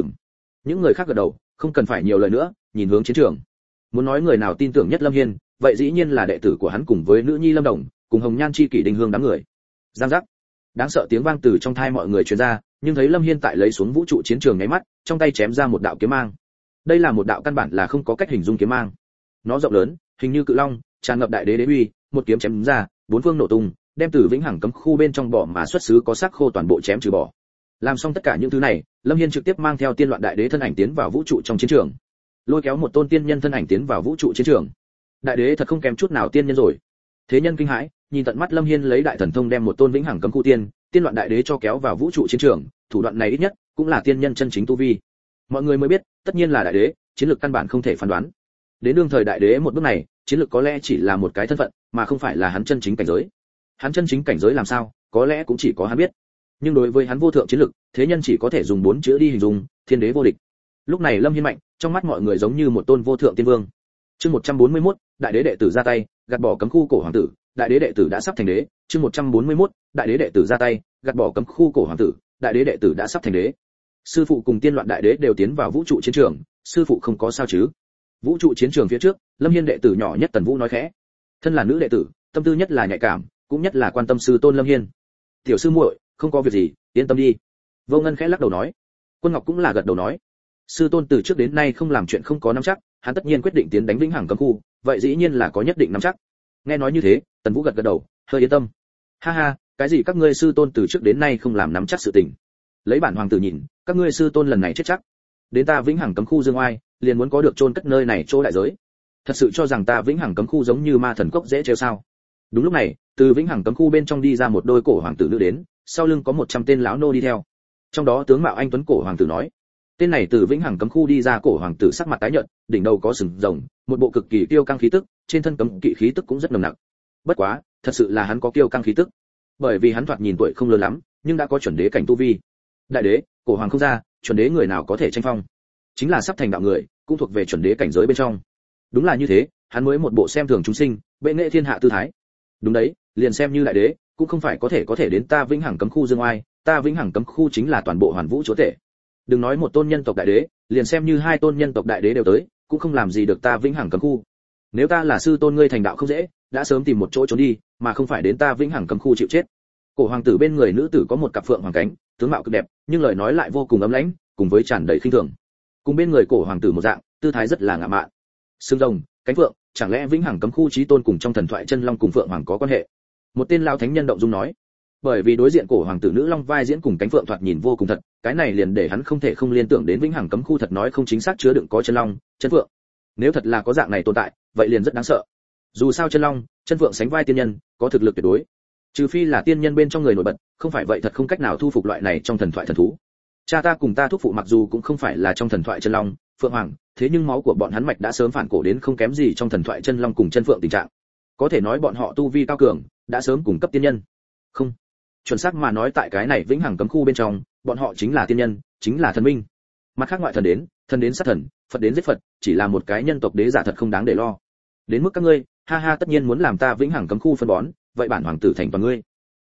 Những người khác gật đầu, không cần phải nhiều lời nữa, nhìn hướng chiến trường. Muốn nói người nào tin tưởng nhất Lâm Hiên, vậy dĩ nhiên là đệ tử của hắn cùng với nữ nhi Lâm Đồng, cùng Hồng Nhan chi kỷ Đình Hương đám người. Giang giác. Đáng sợ tiếng vang từ trong tai mọi người truyền ra, nhưng thấy Lâm Hiên tại lấy xuống vũ trụ chiến trường nháy mắt, trong tay chém ra một đạo kiếm mang. Đây là một đạo căn bản là không có cách hình dung kiếm mang. Nó rộng lớn, hình như cự long, tràn ngập đại đế đế uy, một kiếm chém ra, bốn phương nổ tung, đem từ vĩnh hằng cấm khu bên trong bỏ mà xuất xứ có xác khô toàn bộ chém trừ bỏ. Làm xong tất cả những thứ này, Lâm Hiên trực tiếp mang theo tiên loạn đại đế thân ảnh tiến vào vũ trụ trong chiến trường, lôi kéo một tôn tiên nhân thân ảnh tiến vào vũ trụ chiến trường. Đại đế thật không kém chút nào tiên nhân rồi. Thế nhân kinh hãi, nhìn tận mắt Lâm Hiên lấy đại thần thông đem một tôn vĩnh hằng cấm khu tiên loạn đại đế cho kéo vào vũ trụ chiến trường, thủ đoạn này ít nhất cũng là tiên nhân chân chính tu vi. Mọi người mới biết, tất nhiên là đại đế, chiến lược căn bản không thể phán đoán. Đến đương thời đại đế một bước này, chiến lược có lẽ chỉ là một cái thân phận, mà không phải là hắn chân chính cảnh giới. Hắn chân chính cảnh giới làm sao, có lẽ cũng chỉ có hắn biết. Nhưng đối với hắn vô thượng chiến lực, thế nhân chỉ có thể dùng 4 chữ đi hình dung, thiên đế vô địch. Lúc này Lâm Hiên mạnh, trong mắt mọi người giống như một tôn vô thượng tiên vương. Chương 141, đại đế đệ tử ra tay, gạt bỏ cấm khu cổ hoàng tử, đại đế đệ tử đã sắp thành đế. Chương 141, đại đế đệ tử ra tay, gạt bỏ cấm khu cổ hoàng tử, đại đế đệ tử đã sắp thành đế. Sư phụ cùng tiên loạn đại đế đều tiến vào vũ trụ chiến trường, sư phụ không có sao chứ? Vũ trụ chiến trường phía trước, Lâm Hiên đệ tử nhỏ nhất Tần Vũ nói khẽ. Thân là nữ đệ tử, tâm tư nhất là nhạy cảm, cũng nhất là quan tâm sư tôn Lâm Hiên. Tiểu sư muội, không có việc gì, yên tâm đi. Vô Ngân khẽ lắc đầu nói. Quân Ngọc cũng là gật đầu nói. Sư tôn từ trước đến nay không làm chuyện không có nắm chắc, hắn tất nhiên quyết định tiến đánh vĩnh hằng cấm khu, vậy dĩ nhiên là có nhất định nắm chắc. Nghe nói như thế, Tần Vũ gật gật đầu, hơi yên tâm. Ha ha, cái gì các ngươi sư tôn từ trước đến nay không làm nắm chắc sự tình. Lấy bản hoàng tử nhìn, các ngươi sư tôn lần này chết chắc. Đến ta vĩnh hằng cấm khu dương oai, liền muốn có được chôn cất nơi này chỗ đại giới. Thật sự cho rằng ta vĩnh hằng cấm khu giống như ma thần cốc dễ trêu sao? Đúng lúc này, từ vĩnh hằng cấm khu bên trong đi ra một đôi cổ hoàng tử nữ đến, sau lưng có 100 tên lão nô đi theo. Trong đó tướng mạo anh tuấn cổ hoàng tử nói, tên này từ vĩnh hằng cấm khu đi ra cổ hoàng tử sắc mặt tái nhợt, đỉnh đầu có sừng rồng, một bộ cực kỳ kiêu căng khí tức, trên thân cấm kỵ khí tức cũng rất nồng nặc. Bất quá, thật sự là hắn có kiêu căng khí tức, bởi vì hắn thoạt nhìn tuổi không lớn lắm, nhưng đã có chuẩn đế cảnh tu vi. Đại đế, cổ hoàng không ra, chuẩn đế người nào có thể tranh phong? Chính là sắp thành đạo người, cũng thuộc về chuẩn đế cảnh giới bên trong. Đúng là như thế, hắn mới một bộ xem thường chúng sinh, bệ nghệ thiên hạ tư thái. Đúng đấy, liền xem như đại đế, cũng không phải có thể đến ta vĩnh hằng cấm khu dương oai, ta vĩnh hằng cấm khu chính là toàn bộ hoàn vũ chúa tể. Đừng nói một tôn nhân tộc đại đế, liền xem như 2 tôn nhân tộc đại đế đều tới, cũng không làm gì được ta vĩnh hằng cấm khu. Nếu ta là sư tôn ngươi thành đạo không dễ, đã sớm tìm một chỗ trốn đi, mà không phải đến ta vĩnh hằng cấm khu chịu chết. Cổ hoàng tử bên người nữ tử có một cặp phượng hoàng cánh, tướng mạo cực đẹp, nhưng lời nói lại vô cùng ấm lãnh, cùng với tràn đầy khinh thường. Cùng bên người cổ hoàng tử một dạng, tư thái rất là ngạo mạn. Xương rồng, cánh phượng, chẳng lẽ vĩnh hằng cấm khu chí tôn cùng trong thần thoại chân long cùng phượng hoàng có quan hệ? Một tên lão thánh nhân động dung nói. Bởi vì đối diện cổ hoàng tử nữ long vai diễn cùng cánh phượng thoạt nhìn vô cùng thật, cái này liền để hắn không thể không liên tưởng đến vĩnh hằng cấm khu thật nói không chính xác chứa đựng có chân long, chân phượng. Nếu thật là có dạng này tồn tại, vậy liền rất đáng sợ. Dù sao chân long, chân phượng sánh vai tiên nhân, có thực lực tuyệt đối. Trừ phi là tiên nhân bên trong người nổi bật, không phải vậy thật không cách nào thu phục loại này trong thần thoại thần thú. Cha ta cùng ta thúc phụ mặc dù cũng không phải là trong thần thoại chân long, phượng hoàng, thế nhưng máu của bọn hắn mạch đã sớm phản cổ đến không kém gì trong thần thoại chân long cùng chân phượng tình trạng. Có thể nói bọn họ tu vi cao cường, đã sớm cùng cấp tiên nhân. Không, chuẩn xác mà nói tại cái này vĩnh hằng cấm khu bên trong, bọn họ chính là tiên nhân, chính là thần minh. Mặt khác ngoại thần đến sát thần, Phật đến giết Phật, chỉ là một cái nhân tộc đế giả thật không đáng để lo. Đến mức các ngươi, ha ha tất nhiên muốn làm ta vĩnh hằng cấm khu phân bón, vậy bản hoàng tử thành toàn ngươi.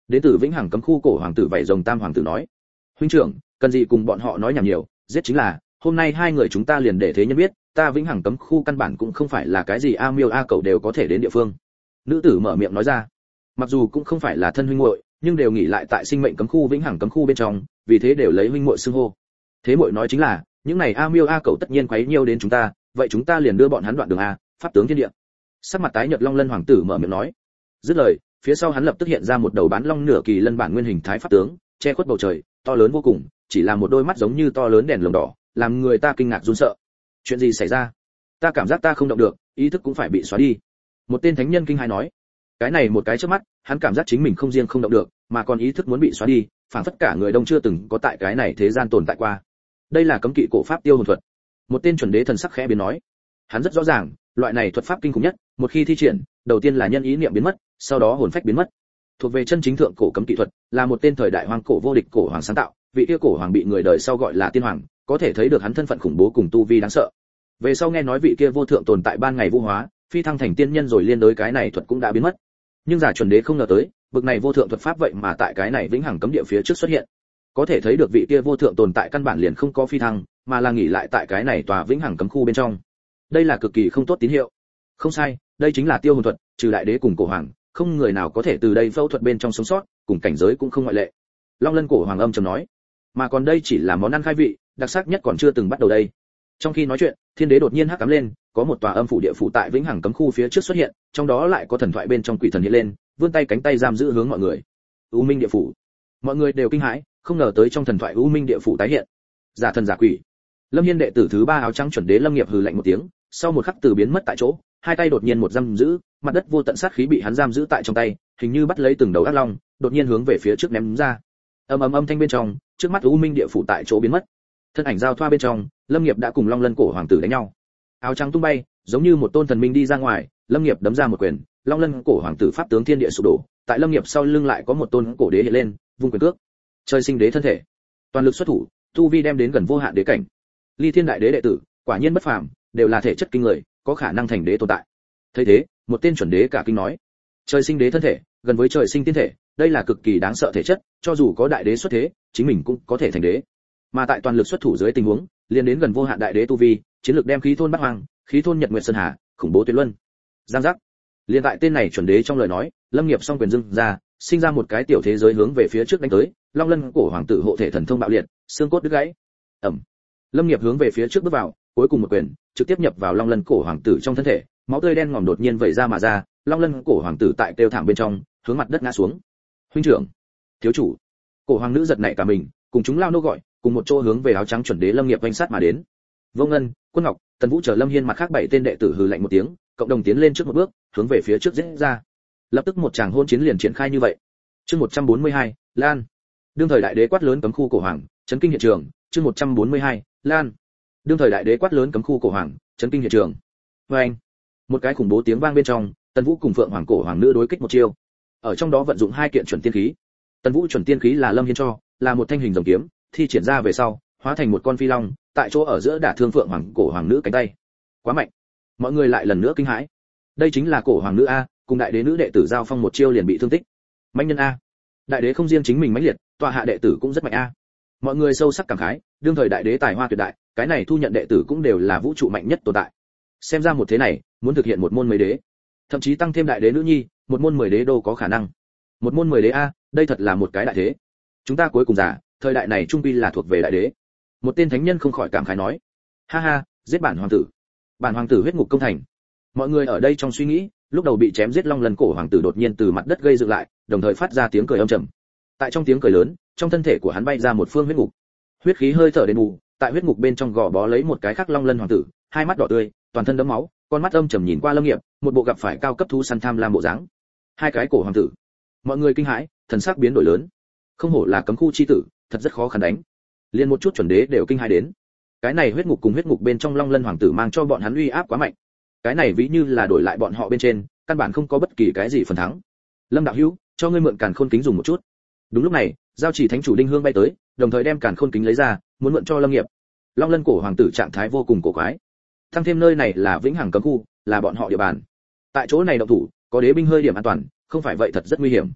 Đến từ vĩnh hằng cấm khu cổ hoàng tử vảy rồng tam hoàng tử nói: huynh trưởng, cần gì cùng bọn họ nói nhảm nhiều, giết chính là, hôm nay hai người chúng ta liền để thế nhân biết, ta vĩnh hằng cấm khu căn bản cũng không phải là cái gì a miêu a cẩu đều có thể đến địa phương. Nữ tử mở miệng nói ra. Mặc dù cũng không phải là thân huynh muội, nhưng đều nghỉ lại tại sinh mệnh cấm khu vĩnh hằng cấm khu bên trong, vì thế đều lấy huynh muội xưng hô. Thế muội nói chính là, những này a miêu a cẩu tất nhiên quấy nhiêu đến chúng ta, vậy chúng ta liền đưa bọn hắn đoạn đường a, pháp tướng thiên địa. Sắc mặt tái nhợt Long Lân hoàng tử mở miệng nói. Dứt lời, phía sau hắn lập tức hiện ra một đầu bán long nửa kỳ lân bản nguyên hình thái pháp tướng, che khuất bầu trời, to lớn vô cùng, chỉ là một đôi mắt giống như to lớn đèn lồng đỏ, làm người ta kinh ngạc run sợ. Chuyện gì xảy ra? Ta cảm giác ta không động được, ý thức cũng phải bị xóa đi. Một tên thánh nhân kinh hãi nói. Cái này một cái chớp mắt, hắn cảm giác chính mình không riêng không động được, mà còn ý thức muốn bị xóa đi, phảng phất cả người đông chưa từng có tại cái này thế gian tồn tại qua. Đây là cấm kỵ cổ pháp tiêu hồn thuật. Một tên chuẩn đế thần sắc khẽ biến nói. Hắn rất rõ ràng, loại này thuật pháp kinh khủng nhất, một khi thi triển, đầu tiên là nhân ý niệm biến mất, sau đó hồn phách biến mất. Thuộc về chân chính thượng cổ cấm kỵ thuật, là một tên thời đại hoang cổ vô địch cổ hoàng sáng tạo, vị kia cổ hoàng bị người đời sau gọi là tiên hoàng, có thể thấy được hắn thân phận khủng bố cùng tu vi đáng sợ. Về sau nghe nói vị kia vô thượng tồn tại ban ngày vũ hóa, phi thăng thành tiên nhân rồi liên đối cái này thuật cũng đã biến mất. Nhưng giả chuẩn đế không ngờ tới, bực này vô thượng thuật pháp vậy mà tại cái này vĩnh hằng cấm địa phía trước xuất hiện. Có thể thấy được vị kia vô thượng tồn tại căn bản liền không có phi thăng, mà là nghỉ lại tại cái này tòa vĩnh hằng cấm khu bên trong. Đây là cực kỳ không tốt tín hiệu. Không sai, đây chính là tiêu hồn thuật, trừ đại đế cùng cổ hoàng, không người nào có thể từ đây phẫu thuật bên trong sống sót, cùng cảnh giới cũng không ngoại lệ. Long Lân cổ hoàng âm trầm nói. Mà còn đây chỉ là món ăn khai vị, đặc sắc nhất còn chưa từng bắt đầu đây. Trong khi nói chuyện, thiên đế đột nhiên hắc ám lên, có một tòa âm phủ địa phủ tại vĩnh hằng cấm khu phía trước xuất hiện, trong đó lại có thần thoại bên trong quỷ thần hiện lên, vươn tay cánh tay giam giữ hướng mọi người. U Minh địa phủ. Mọi người đều kinh hãi, không ngờ tới trong thần thoại U Minh địa phủ tái hiện. Giả thần giả quỷ. Lâm Hiên đệ tử thứ 3 áo trắng chuẩn đế Lâm Nghiệp hừ lạnh một tiếng, sau một khắc từ biến mất tại chỗ, hai tay đột nhiên một giam giữ, mặt đất vô tận sát khí bị hắn giam giữ tại trong tay, hình như bắt lấy từng đầu ác long, đột nhiên hướng về phía trước ném ra. Âm thanh bên trong, trước mắt U Minh địa phủ tại chỗ biến mất. Thân ảnh giao thoa bên trong, Lâm Nghiệp đã cùng Long Lân cổ hoàng tử đánh nhau. Áo trắng tung bay, giống như một tôn thần minh đi ra ngoài, Lâm Nghiệp đấm ra một quyền, Long Lân cổ hoàng tử pháp tướng thiên địa sụp đổ, tại Lâm Nghiệp sau lưng lại có một tôn cổ đế hiện lên, vung quyền cước. Trời sinh đế thân thể, toàn lực xuất thủ, tu vi đem đến gần vô hạn đế cảnh. Ly Thiên đại đế đệ tử, quả nhiên bất phàm, đều là thể chất kinh người, có khả năng thành đế tồn tại. Thấy thế, một tên chuẩn đế cả kinh nói: trời sinh đế thân thể, gần với trời sinh tiên thể, đây là cực kỳ đáng sợ thể chất, cho dù có đại đế xuất thế, chính mình cũng có thể thành đế. Mà tại toàn lực xuất thủ dưới tình huống, liền đến gần vô hạn đại đế tu vi, chiến lược đem khí thôn Bắc Hoàng, khí thôn Nhật Nguyệt Sơn Hà, khủng bố tuyệt luân. Giang giác. Liên tại tên này chuẩn đế trong lời nói, Lâm Nghiệp song quyền dưng ra, sinh ra một cái tiểu thế giới hướng về phía trước đánh tới, Long Lân cổ hoàng tử hộ thể thần thông bạo liệt, xương cốt đứt gãy. Ầm. Lâm Nghiệp hướng về phía trước bước vào, cuối cùng một quyền, trực tiếp nhập vào Long Lân cổ hoàng tử trong thân thể, máu tươi đen ngòm đột nhiên vẩy ra mà ra, Long Lân cổ hoàng tử tại kêu thảm bên trong, hướng mặt đất ngã xuống. Huynh trưởng, thiếu chủ. Cổ hoàng nữ giật nảy cả mình, cùng chúng lao nô gọi, cùng một chỗ hướng về áo trắng chuẩn đế Lâm Nghiệp vành sát mà đến. Vô Ngân, Quân Ngọc, Tần Vũ chờ Lâm Hiên mặt khác 7 tên đệ tử hừ lạnh một tiếng, cộng đồng tiến lên trước một bước, hướng về phía trước giết ra. Lập tức một tràng hôn chiến liền triển khai như vậy. Chương 142, Lan. Đương thời đại đế quát lớn cấm khu cổ hoàng, chấn kinh hiện trường, chương 142, Lan. Đương thời đại đế quát lớn cấm khu cổ hoàng, chấn kinh hiện trường. Oeng. Một cái khủng bố tiếng vang bên trong, Tần Vũ cùng Phượng Hoàng cổ hoàng nữ đối kích một chiêu. Ở trong đó vận dụng hai kiện chuẩn tiên khí. Tần Vũ chuẩn tiên khí là Lâm Hiên cho, là một thanh hình rồng kiếm, thi triển ra về sau, hóa thành một con phi long, tại chỗ ở giữa đả thương Phượng Hoàng cổ hoàng nữ cánh tay. Quá mạnh. Mọi người lại lần nữa kinh hãi. Đây chính là cổ hoàng nữ a, cùng đại đế nữ đệ tử giao phong một chiêu liền bị thương tích. Mạnh nhân a. Đại đế không riêng chính mình mãnh liệt, tọa hạ đệ tử cũng rất mạnh a. Mọi người sâu sắc cảm khái, đương thời đại đế tài hoa tuyệt đại, cái này thu nhận đệ tử cũng đều là vũ trụ mạnh nhất tồn tại. Xem ra một thế này, muốn thực hiện một môn 10 đế, thậm chí tăng thêm đại đế nữ nhi, một môn 10 đế đô có khả năng. Một môn 10 đế a, đây thật là một cái đại thế. Chúng ta cuối cùng giả, thời đại này trung quy là thuộc về đại đế. Một tên thánh nhân không khỏi cảm khái nói: ha ha, giết bản hoàng tử. Bản hoàng tử huyết ngục công thành. Mọi người ở đây trong suy nghĩ, lúc đầu bị chém giết Long Lân cổ hoàng tử đột nhiên từ mặt đất gây dựng lại, đồng thời phát ra tiếng cười âm trầm. Tại trong tiếng cười lớn, trong thân thể của hắn bay ra một phương huyết ngục. Huyết khí hơi thở đền bù, tại huyết ngục bên trong gò bó lấy một cái khắc Long Lân hoàng tử, hai mắt đỏ tươi, toàn thân đẫm máu, con mắt âm trầm nhìn qua Lâm Nghiệp, một bộ gặp phải cao cấp thú săn tham lam bộ dáng. Hai cái cổ hoàng tử. Mọi người kinh hãi, thần sắc biến đổi lớn. Không hổ là cấm khu chi tử, thật rất khó khăn đánh. Liên một chút chuẩn đế đều kinh hãi đến. Cái này huyết ngục cùng huyết ngục bên trong Long Lân hoàng tử mang cho bọn hắn uy áp quá mạnh. Cái này ví như là đổi lại bọn họ bên trên, căn bản không có bất kỳ cái gì phần thắng. Lâm đạo hữu, cho ngươi mượn càn khôn kính dùng một chút. Đúng lúc này, giao chỉ thánh chủ Đinh Hương bay tới, đồng thời đem càn khôn kính lấy ra, muốn mượn cho Lâm Nghiệp. Long Lân cổ hoàng tử trạng thái vô cùng cổ quái. Thăng thêm nơi này là vĩnh hằng cấm khu, là bọn họ địa bàn. Tại chỗ này động thủ, có đế binh hơi điểm an toàn, không phải vậy thật rất nguy hiểm.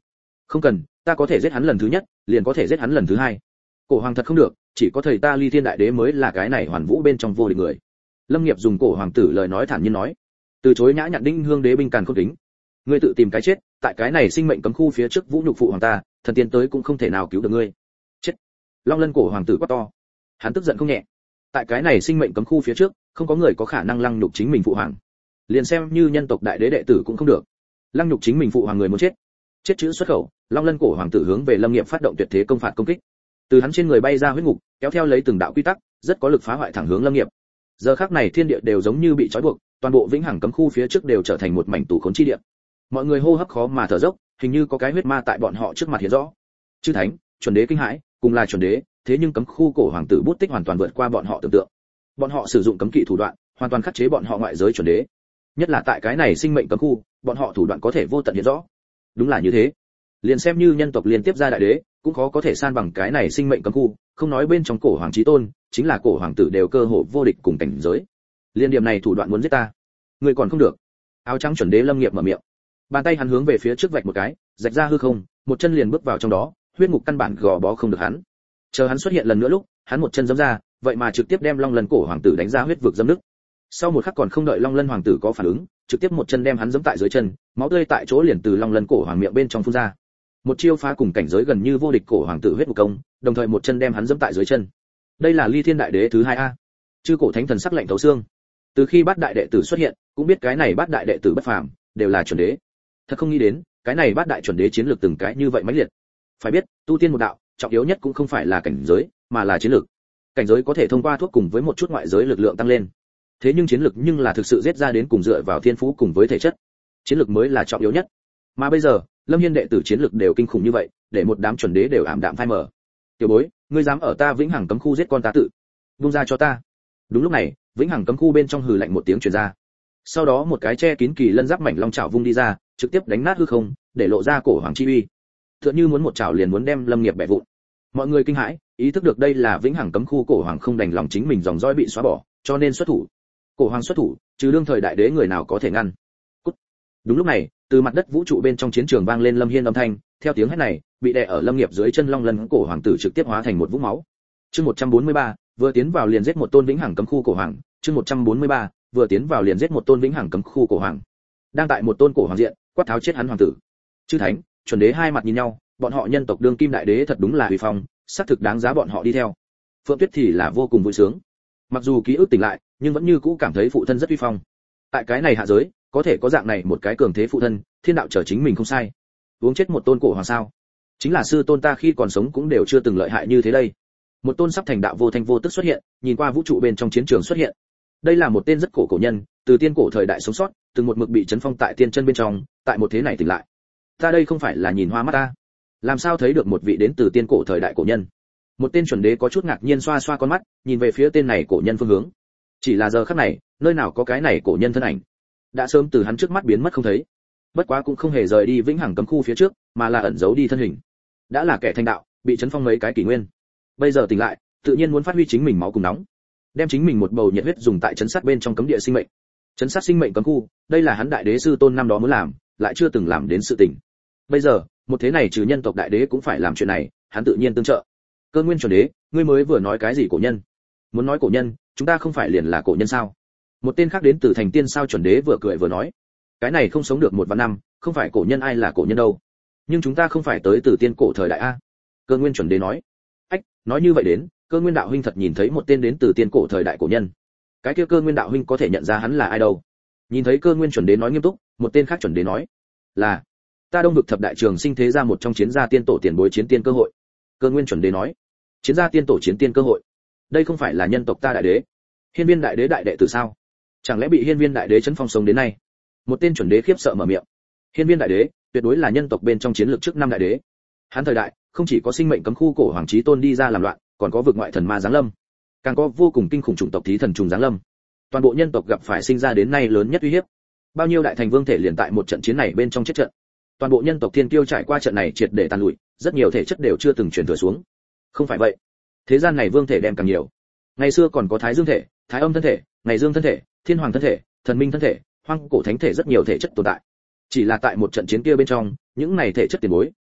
Không cần, ta có thể giết hắn lần thứ nhất, liền có thể giết hắn lần thứ hai. Cổ hoàng thật không được, chỉ có thầy ta Ly Thiên đại đế mới là cái này hoàn vũ bên trong vô địch người. Lâm Nghiệp dùng cổ hoàng tử lời nói thản nhiên nói, từ chối nhã nhặn Đinh Hương đế binh càn khôn kính. Ngươi tự tìm cái chết, tại cái này sinh mệnh cấm khu phía trước vũ nhục phụ hoàng ta, thần tiên tới cũng không thể nào cứu được ngươi. Chết. Long Lân cổ hoàng tử quát to. Hắn tức giận không nhẹ. Tại cái này sinh mệnh cấm khu phía trước, không có người có khả năng lăng nhục chính mình phụ hoàng. Liền xem như nhân tộc đại đế đệ tử cũng không được. Lăng nhục chính mình phụ hoàng người muốn chết. Chết chữ xuất khẩu, Long Lân cổ hoàng tử hướng về Lâm Nghiệp phát động tuyệt thế công phạt công kích. Từ hắn trên người bay ra huyết ngục, kéo theo lấy từng đạo quy tắc, rất có lực phá hoại thẳng hướng Lâm Nghiệp. Giờ khắc này thiên địa đều giống như bị trói buộc, toàn bộ vĩnh hằng cấm khu phía trước đều trở thành một mảnh tù khốn chi địa. Mọi người hô hấp khó mà thở dốc, hình như có cái huyết ma tại bọn họ trước mặt hiện rõ. Chư thánh, chuẩn đế kinh hãi, cùng là chuẩn đế, thế nhưng cấm khu cổ hoàng tử bút tích hoàn toàn vượt qua bọn họ tưởng tượng. Bọn họ sử dụng cấm kỵ thủ đoạn, hoàn toàn khắc chế bọn họ ngoại giới chuẩn đế. Nhất là tại cái này sinh mệnh cấm khu, bọn họ thủ đoạn có thể vô tận hiện rõ. Đúng là như thế. Liền xem như nhân tộc liên tiếp ra đại đế, cũng khó có thể san bằng cái này sinh mệnh cấm khu, không nói bên trong cổ hoàng chí tôn, chính là cổ hoàng tử đều cơ hội vô địch cùng cảnh giới. Liên điểm này thủ đoạn muốn giết ta, người còn không được. Áo trắng chuẩn đế Lâm Nghiệp mở miệng. Bàn tay hắn hướng về phía trước vạch một cái, rạch ra hư không, một chân liền bước vào trong đó, huyết ngục căn bản gò bó không được hắn. Chờ hắn xuất hiện lần nữa lúc, hắn một chân giẫm ra, vậy mà trực tiếp đem Long Lân cổ hoàng tử đánh ra huyết vực dâm nước. Sau một khắc còn không đợi Long Lân hoàng tử có phản ứng, trực tiếp một chân đem hắn giẫm tại dưới chân, máu tươi tại chỗ liền từ Long Lân cổ hoàng miệng bên trong phun ra. Một chiêu phá cùng cảnh giới gần như vô địch cổ hoàng tử huyết ngục công, đồng thời một chân đem hắn giẫm tại dưới chân. Đây là Ly Thiên đại đế thứ 2 a. Chư cổ thánh thần sắc lạnh thấu xương. Từ khi bát đại đệ tử xuất hiện, cũng biết cái này bát đại đệ tử bất phàm, đều là chuẩn đế. Thật không nghĩ đến, cái này bát đại chuẩn đế chiến lược từng cái như vậy mãnh liệt. Phải biết, tu tiên một đạo, trọng yếu nhất cũng không phải là cảnh giới, mà là chiến lược. Cảnh giới có thể thông qua thuốc cùng với một chút ngoại giới lực lượng tăng lên. Thế nhưng chiến lược nhưng là thực sự giết ra đến cùng dựa vào thiên phú cùng với thể chất. Chiến lược mới là trọng yếu nhất. Mà bây giờ, Lâm Hiên đệ tử chiến lược đều kinh khủng như vậy, để một đám chuẩn đế đều ảm đạm phai mờ. Tiểu bối, ngươi dám ở ta vĩnh hằng cấm khu giết con ta tự, buông ra cho ta. Đúng lúc này, vĩnh hằng cấm khu bên trong hừ lạnh một tiếng truyền ra. Sau đó một cái che kín kỳ lân giáp mảnh long chảo vung đi ra, trực tiếp đánh nát hư không, để lộ ra cổ hoàng chi uy. Tựa như muốn một chảo liền muốn đem Lâm Nghiệp bẻ vụn. Mọi người kinh hãi, ý thức được đây là vĩnh hằng cấm khu cổ hoàng không đành lòng chính mình dòng dõi bị xóa bỏ, cho nên xuất thủ. Cổ hoàng xuất thủ, trừ đương thời đại đế người nào có thể ngăn. Cút. Đúng lúc này, từ mặt đất vũ trụ bên trong chiến trường vang lên Lâm Hiên âm thanh, theo tiếng hét này, bị đè ở Lâm Nghiệp dưới chân Long Lân cổ hoàng tử trực tiếp hóa thành một vũng máu. Chương 143, vừa tiến vào liền giết một tôn vĩnh hằng cấm khu cổ hoàng, chương 143, vừa tiến vào liền giết một tôn vĩnh hằng cấm khu cổ hoàng. Đang tại một tôn cổ hoàng diện, quát tháo chết hắn hoàng tử. Chư thánh, chuẩn đế hai mặt nhìn nhau, bọn họ nhân tộc đương kim đại đế thật đúng là uy phong, xác thực đáng giá bọn họ đi theo. Phượng Tuyết thì là vô cùng vui sướng. Mặc dù ký ức tỉnh lại, nhưng vẫn như cũ cảm thấy phụ thân rất uy phong. Tại cái này hạ giới, có thể có dạng này một cái cường thế phụ thân, thiên đạo trở chính mình không sai. Uống chết một tôn cổ hoàng sao? Chính là sư tôn ta khi còn sống cũng đều chưa từng lợi hại như thế đây. Một tôn sắp thành đạo vô thanh vô tức xuất hiện, nhìn qua vũ trụ bên trong chiến trường xuất hiện. Đây là một tên rất cổ nhân, từ tiên cổ thời đại sống sót, từng một mực bị chấn phong tại tiên chân bên trong, tại một thế này tỉnh lại. Ta đây không phải là nhìn hoa mắt ta, làm sao thấy được một vị đến từ tiên cổ thời đại cổ nhân? Một tên chuẩn đế có chút ngạc nhiên xoa xoa con mắt, nhìn về phía tên này cổ nhân phương hướng. Chỉ là giờ khắc này, nơi nào có cái này cổ nhân thân ảnh, đã sớm từ hắn trước mắt biến mất không thấy. Bất quá cũng không hề rời đi vĩnh hằng cấm khu phía trước, mà là ẩn giấu đi thân hình. Đã là kẻ thành đạo, bị chấn phong mấy cái kỷ nguyên, bây giờ tỉnh lại, tự nhiên muốn phát huy chính mình máu cùng nóng, đem chính mình một bầu nhiệt huyết dùng tại chấn sát bên trong cấm địa sinh mệnh. Chấn sát sinh mệnh cấm khu, đây là hắn đại đế sư tôn năm đó muốn làm, lại chưa từng làm đến sự tình. Bây giờ, một thế này trừ nhân tộc đại đế cũng phải làm chuyện này, hắn tự nhiên tương trợ. Cơ Nguyên chuẩn đế, ngươi mới vừa nói cái gì cổ nhân? Muốn nói cổ nhân, chúng ta không phải liền là cổ nhân sao? Một tên khác đến từ thành tiên sao chuẩn đế vừa cười vừa nói, cái này không sống được 1 vạn năm, không phải cổ nhân ai là cổ nhân đâu. Nhưng chúng ta không phải tới từ tiên cổ thời đại a. Cơ Nguyên chuẩn đế nói. Ách, nói như vậy đến, Cơ Nguyên đạo huynh thật nhìn thấy một tên đến từ tiên cổ thời đại cổ nhân. Cái kia Cơ Nguyên đạo huynh có thể nhận ra hắn là ai đâu? Nhìn thấy Cơ Nguyên chuẩn đế nói nghiêm túc, một tên khác chuẩn đế nói, là ta Đông vực thập đại trường sinh thế ra một trong chiến gia tiên tổ tiền bối chiến tiên cơ hội. Cơ Nguyên chuẩn đế nói, chiến gia tiên tổ chiến tiên cơ hội, đây không phải là nhân tộc ta đại đế, Hiên Viên đại đế đại đệ tử sao? Chẳng lẽ bị Hiên Viên đại đế chấn phong sống đến nay? Một tên chuẩn đế khiếp sợ mở miệng. Hiên Viên đại đế tuyệt đối là nhân tộc bên trong chiến lược trước 5 đại đế. Hắn thời đại không chỉ có sinh mệnh cấm khu cổ hoàng chí tôn đi ra làm loạn, còn có vực ngoại thần ma giáng lâm, càng có vô cùng kinh khủng chủng tộc thí thần trùng giáng lâm. Toàn bộ nhân tộc gặp phải sinh ra đến nay lớn nhất uy hiếp. Bao nhiêu đại thành vương thể liền tại một trận chiến này bên trong chết trận. Toàn bộ nhân tộc thiên kiêu trải qua trận này triệt để tàn lụi, rất nhiều thể chất đều chưa từng truyền thừa xuống. Không phải vậy, thế gian này vương thể đem càng nhiều. Ngày xưa còn có thái dương thể, thái âm thân thể, ngày dương thân thể, thiên hoàng thân thể, thần minh thân thể, hoang cổ thánh thể, rất nhiều thể chất tồn tại. Chỉ là tại một trận chiến kia bên trong, những này thể chất tiền bối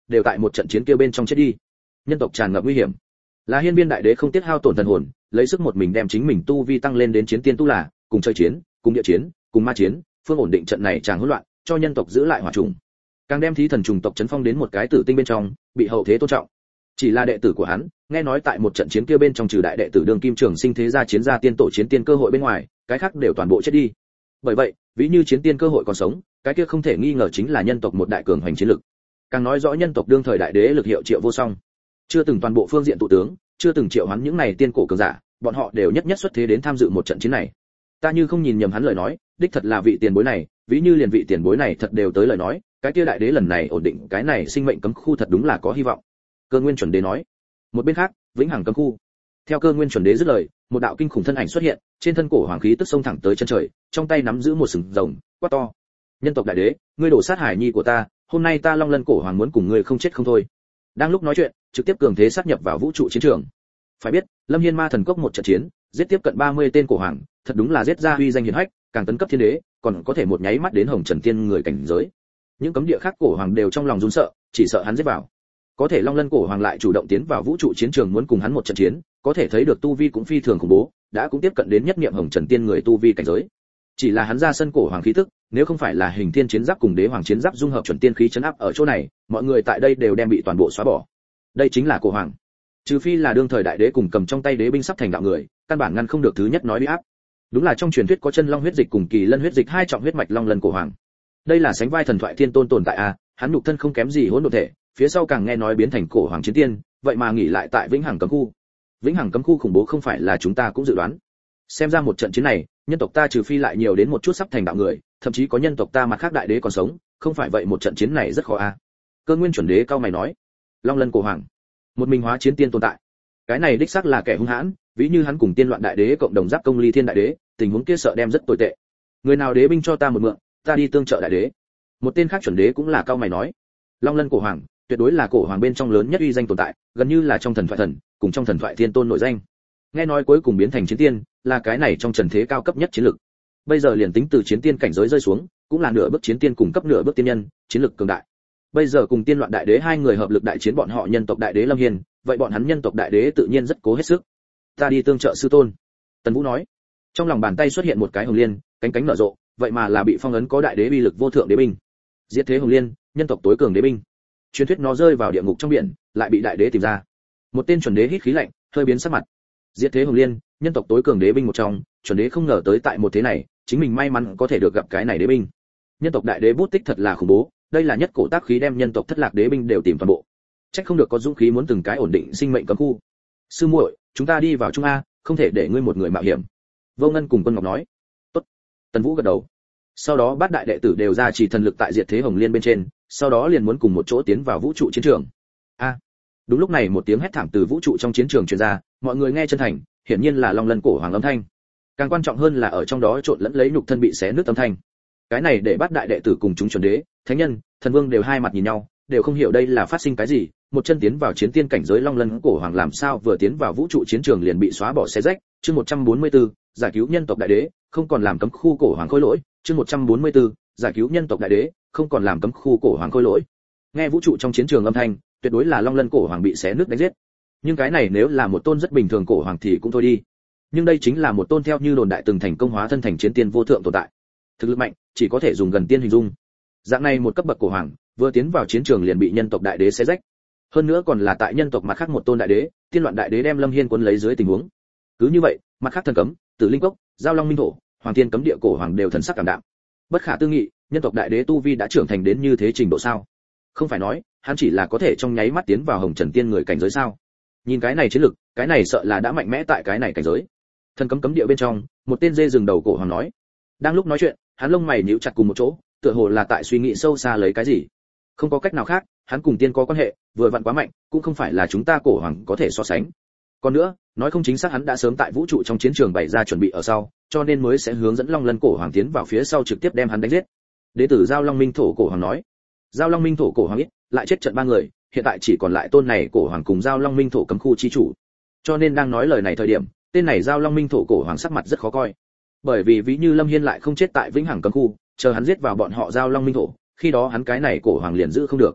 đều tại một trận chiến kia bên trong chết đi. Nhân tộc tràn ngập nguy hiểm. Là Hiên Viên đại đế không tiếc hao tổn thần hồn, lấy sức một mình đem chính mình tu vi tăng lên đến chiến tiên tu là, cùng chơi chiến, cùng địa chiến, cùng ma chiến, phương ổn định trận này tràn hỗn loạn, cho nhân tộc giữ lại hỏa trùng. Càng đem thí thần trùng tộc chấn phong đến một cái tử tinh bên trong, bị hậu thế tôn trọng. Chỉ là đệ tử của hắn, nghe nói tại một trận chiến kia bên trong trừ đại đệ tử Đường Kim Trường Sinh thế gia chiến gia tiên tổ chiến tiên cơ hội bên ngoài, cái khác đều toàn bộ chết đi. Bởi vậy, ví như chiến tiên cơ hội còn sống, cái kia không thể nghi ngờ chính là nhân tộc một đại cường hành chiến lực. Càng nói rõ nhân tộc đương thời đại đế lực hiệu triệu vô song. Chưa từng toàn bộ phương diện tụ tướng, chưa từng triệu hắn những này tiên cổ cường giả, bọn họ đều nhất nhất xuất thế đến tham dự một trận chiến này. Ta như không nhìn nhầm hắn lời nói, đích thật là vị tiền bối này, ví như liền vị tiền bối này thật đều tới lời nói, cái kia đại đế lần này ổn định cái này sinh mệnh cấm khu thật đúng là có hy vọng. Cơ Nguyên chuẩn đế nói. Một bên khác, vĩnh hằng cấm khu. Theo Cơ Nguyên chuẩn đế dứt lời, một đạo kinh khủng thân ảnh xuất hiện, trên thân cổ hoàng khí tức xông thẳng tới chân trời, trong tay nắm giữ một sừng rồng, quát to: "Nhân tộc đại đế, ngươi đổ sát hải nhi của ta, hôm nay ta Long Lân cổ hoàng muốn cùng ngươi không chết không thôi." Đang lúc nói chuyện, trực tiếp cường thế sát nhập vào vũ trụ chiến trường. Phải biết, Lâm Hiên Ma thần cốc một trận chiến, giết tiếp cận 30 tên cổ hoàng, thật đúng là giết ra uy danh hiển hách, càng tấn cấp thiên đế, còn có thể một nháy mắt đến hồng trần tiên người cảnh giới. Những cấm địa khác cổ hoàng đều trong lòng run sợ, chỉ sợ hắn giết vào. Có thể Long Lân cổ hoàng lại chủ động tiến vào vũ trụ chiến trường muốn cùng hắn một trận chiến, có thể thấy được tu vi cũng phi thường khủng bố, đã cũng tiếp cận đến nhất niệm hồng trần tiên người tu vi cảnh giới. Chỉ là hắn ra sân cổ hoàng khí tức, nếu không phải là hình thiên chiến giáp cùng đế hoàng chiến giáp dung hợp chuẩn tiên khí chấn áp ở chỗ này, mọi người tại đây đều đem bị toàn bộ xóa bỏ. Đây chính là cổ hoàng. Trừ phi là đương thời đại đế cùng cầm trong tay đế binh sắp thành đạo người, căn bản ngăn không được thứ nhất nói bị áp. Đúng là trong truyền thuyết có chân long huyết dịch cùng kỳ lân huyết dịch hai trọng huyết mạch Long Lân cổ hoàng. Đây là sánh vai thần thoại thiên tôn tồn tại a, hắn nhục thân không kém gì hỗn độn thể, phía sau càng nghe nói biến thành cổ hoàng chiến tiên, vậy mà nghỉ lại tại vĩnh hằng cấm khu. Vĩnh hằng cấm khu khủng bố không phải là chúng ta cũng dự đoán. Xem ra một trận chiến này, nhân tộc ta trừ phi lại nhiều đến một chút sắp thành đạo người, thậm chí có nhân tộc ta mặt khác đại đế còn sống, không phải vậy một trận chiến này rất khó a. Cơ Nguyên chuẩn đế cao mày nói, Long Lân cổ hoàng, một mình hóa chiến tiên tồn tại, cái này đích xác là kẻ hung hãn, ví như hắn cùng tiên loạn đại đế cộng đồng giáp công ly thiên đại đế, tình huống kia sợ đem rất tồi tệ. Người nào đế binh cho ta một mượn, ta đi tương trợ đại đế. Một tên khác chuẩn đế cũng là cao mày nói, Long Lân cổ hoàng, tuyệt đối là cổ hoàng bên trong lớn nhất uy danh tồn tại, gần như là trong thần thoại thần, cùng trong thần thoại thiên tôn nổi danh. Nghe nói cuối cùng biến thành chiến tiên, là cái này trong trần thế cao cấp nhất chiến lực. Bây giờ liền tính từ chiến tiên cảnh giới rơi xuống, cũng là nửa bước chiến tiên cùng cấp nửa bước tiên nhân, chiến lực cường đại. Bây giờ cùng tiên loạn đại đế hai người hợp lực đại chiến bọn họ nhân tộc đại đế Lâm Hiên, vậy bọn hắn nhân tộc đại đế tự nhiên rất cố hết sức. Ta đi tương trợ sư tôn. Tần Vũ nói. Trong lòng bàn tay xuất hiện một cái hồng liên, cánh cánh nở rộ, vậy mà là bị phong ấn có đại đế uy lực vô thượng đế binh. Diệt thế hồng liên, nhân tộc tối cường đế binh. Truyền thuyết nó rơi vào địa ngục trong biển, lại bị đại đế tìm ra. Một tên chuẩn đế hít khí lạnh, hơi biến sắc mặt. Diệt thế hồng liên, nhân tộc tối cường đế binh một trong, chuẩn đế không ngờ tới tại một thế này, chính mình may mắn có thể được gặp cái này đế binh. Nhân tộc đại đế bút tích thật là khủng bố, đây là nhất cổ tác khí đem nhân tộc thất lạc đế binh đều tìm toàn bộ. Trách không được có dũng khí muốn từng cái ổn định sinh mệnh cấm khu. Sư muội, chúng ta đi vào trung a, không thể để ngươi một người mạo hiểm. Vô Ngân cùng Quân Ngọc nói. Tốt. Tần Vũ gật đầu. Sau đó bát đại đệ tử đều ra chỉ thần lực tại diệt thế hồng liên bên trên, sau đó liền muốn cùng một chỗ tiến vào vũ trụ chiến trường. A. Đúng lúc này một tiếng hét thảm từ vũ trụ trong chiến trường truyền ra, mọi người nghe chân thành, hiển nhiên là Long Lân cổ hoàng âm thanh. Càng quan trọng hơn là ở trong đó trộn lẫn lấy nhục thân bị xé nứt âm thanh. Cái này để bát đại đệ tử cùng chúng chuẩn đế, thánh nhân, thần vương đều hai mặt nhìn nhau, đều không hiểu đây là phát sinh cái gì, một chân tiến vào chiến tiên cảnh giới Long Lân cổ hoàng làm sao vừa tiến vào vũ trụ chiến trường liền bị xóa bỏ xé rách. Chương 144, giải cứu nhân tộc đại đế, không còn làm cấm khu cổ hoàng khôi lỗi. Chương 144, giải cứu nhân tộc đại đế, không còn làm cấm khu cổ hoàng khôi lỗi. Nghe vũ trụ trong chiến trường âm thanh, tuyệt đối là Long Lân cổ hoàng bị xé nứt đánh giết. Nhưng cái này nếu là một tôn rất bình thường cổ hoàng thì cũng thôi đi. Nhưng đây chính là một tôn theo như đồn đại từng thành công hóa thân thành chiến tiên vô thượng tồn tại. Thực lực mạnh, chỉ có thể dùng gần tiên hình dung. Dạng này một cấp bậc cổ hoàng, vừa tiến vào chiến trường liền bị nhân tộc đại đế xé rách. Hơn nữa còn là tại nhân tộc mặt khác một tôn đại đế, tiên loạn đại đế đem Lâm Hiên cuốn lấy dưới tình huống. Cứ như vậy, mặt khác thần cấm, Tử Linh Cốc, Giao Long Minh Thổ, Hoàng Tiên cấm địa cổ hoàng đều thần sắc cảm đạm. Bất khả tư nghị, nhân tộc đại đế tu vi đã trưởng thành đến như thế trình độ sao? Không phải nói, hắn chỉ là có thể trong nháy mắt tiến vào hồng trần tiên người cảnh giới sao? Nhìn cái này chiến lực, cái này sợ là đã mạnh mẽ tại cái này cảnh giới. Thần cấm cấm địa bên trong, một tên dê rừng đầu cổ hoàng nói. Đang lúc nói chuyện, hắn lông mày nhíu chặt cùng một chỗ, tựa hồ là tại suy nghĩ sâu xa lấy cái gì. Không có cách nào khác, hắn cùng tiên có quan hệ, vừa vặn quá mạnh, cũng không phải là chúng ta cổ hoàng có thể so sánh. Còn nữa, nói không chính xác hắn đã sớm tại vũ trụ trong chiến trường bày ra chuẩn bị ở sau, cho nên mới sẽ hướng dẫn Long Lân cổ hoàng tiến vào phía sau trực tiếp đem hắn đánh giết. Đệ tử Giao Long Minh Thổ cổ hoàng nói. Giao Long Minh Thổ cổ hoàng ít, lại chết trận 3 người, hiện tại chỉ còn lại tôn này cổ hoàng cùng Giao Long Minh Thổ cấm khu chi chủ. Cho nên đang nói lời này thời điểm, tên này Giao Long Minh Thổ cổ hoàng sắc mặt rất khó coi. Bởi vì ví như Lâm Hiên lại không chết tại vĩnh hằng cấm khu, chờ hắn giết vào bọn họ Giao Long Minh Thổ, khi đó hắn cái này cổ hoàng liền giữ không được.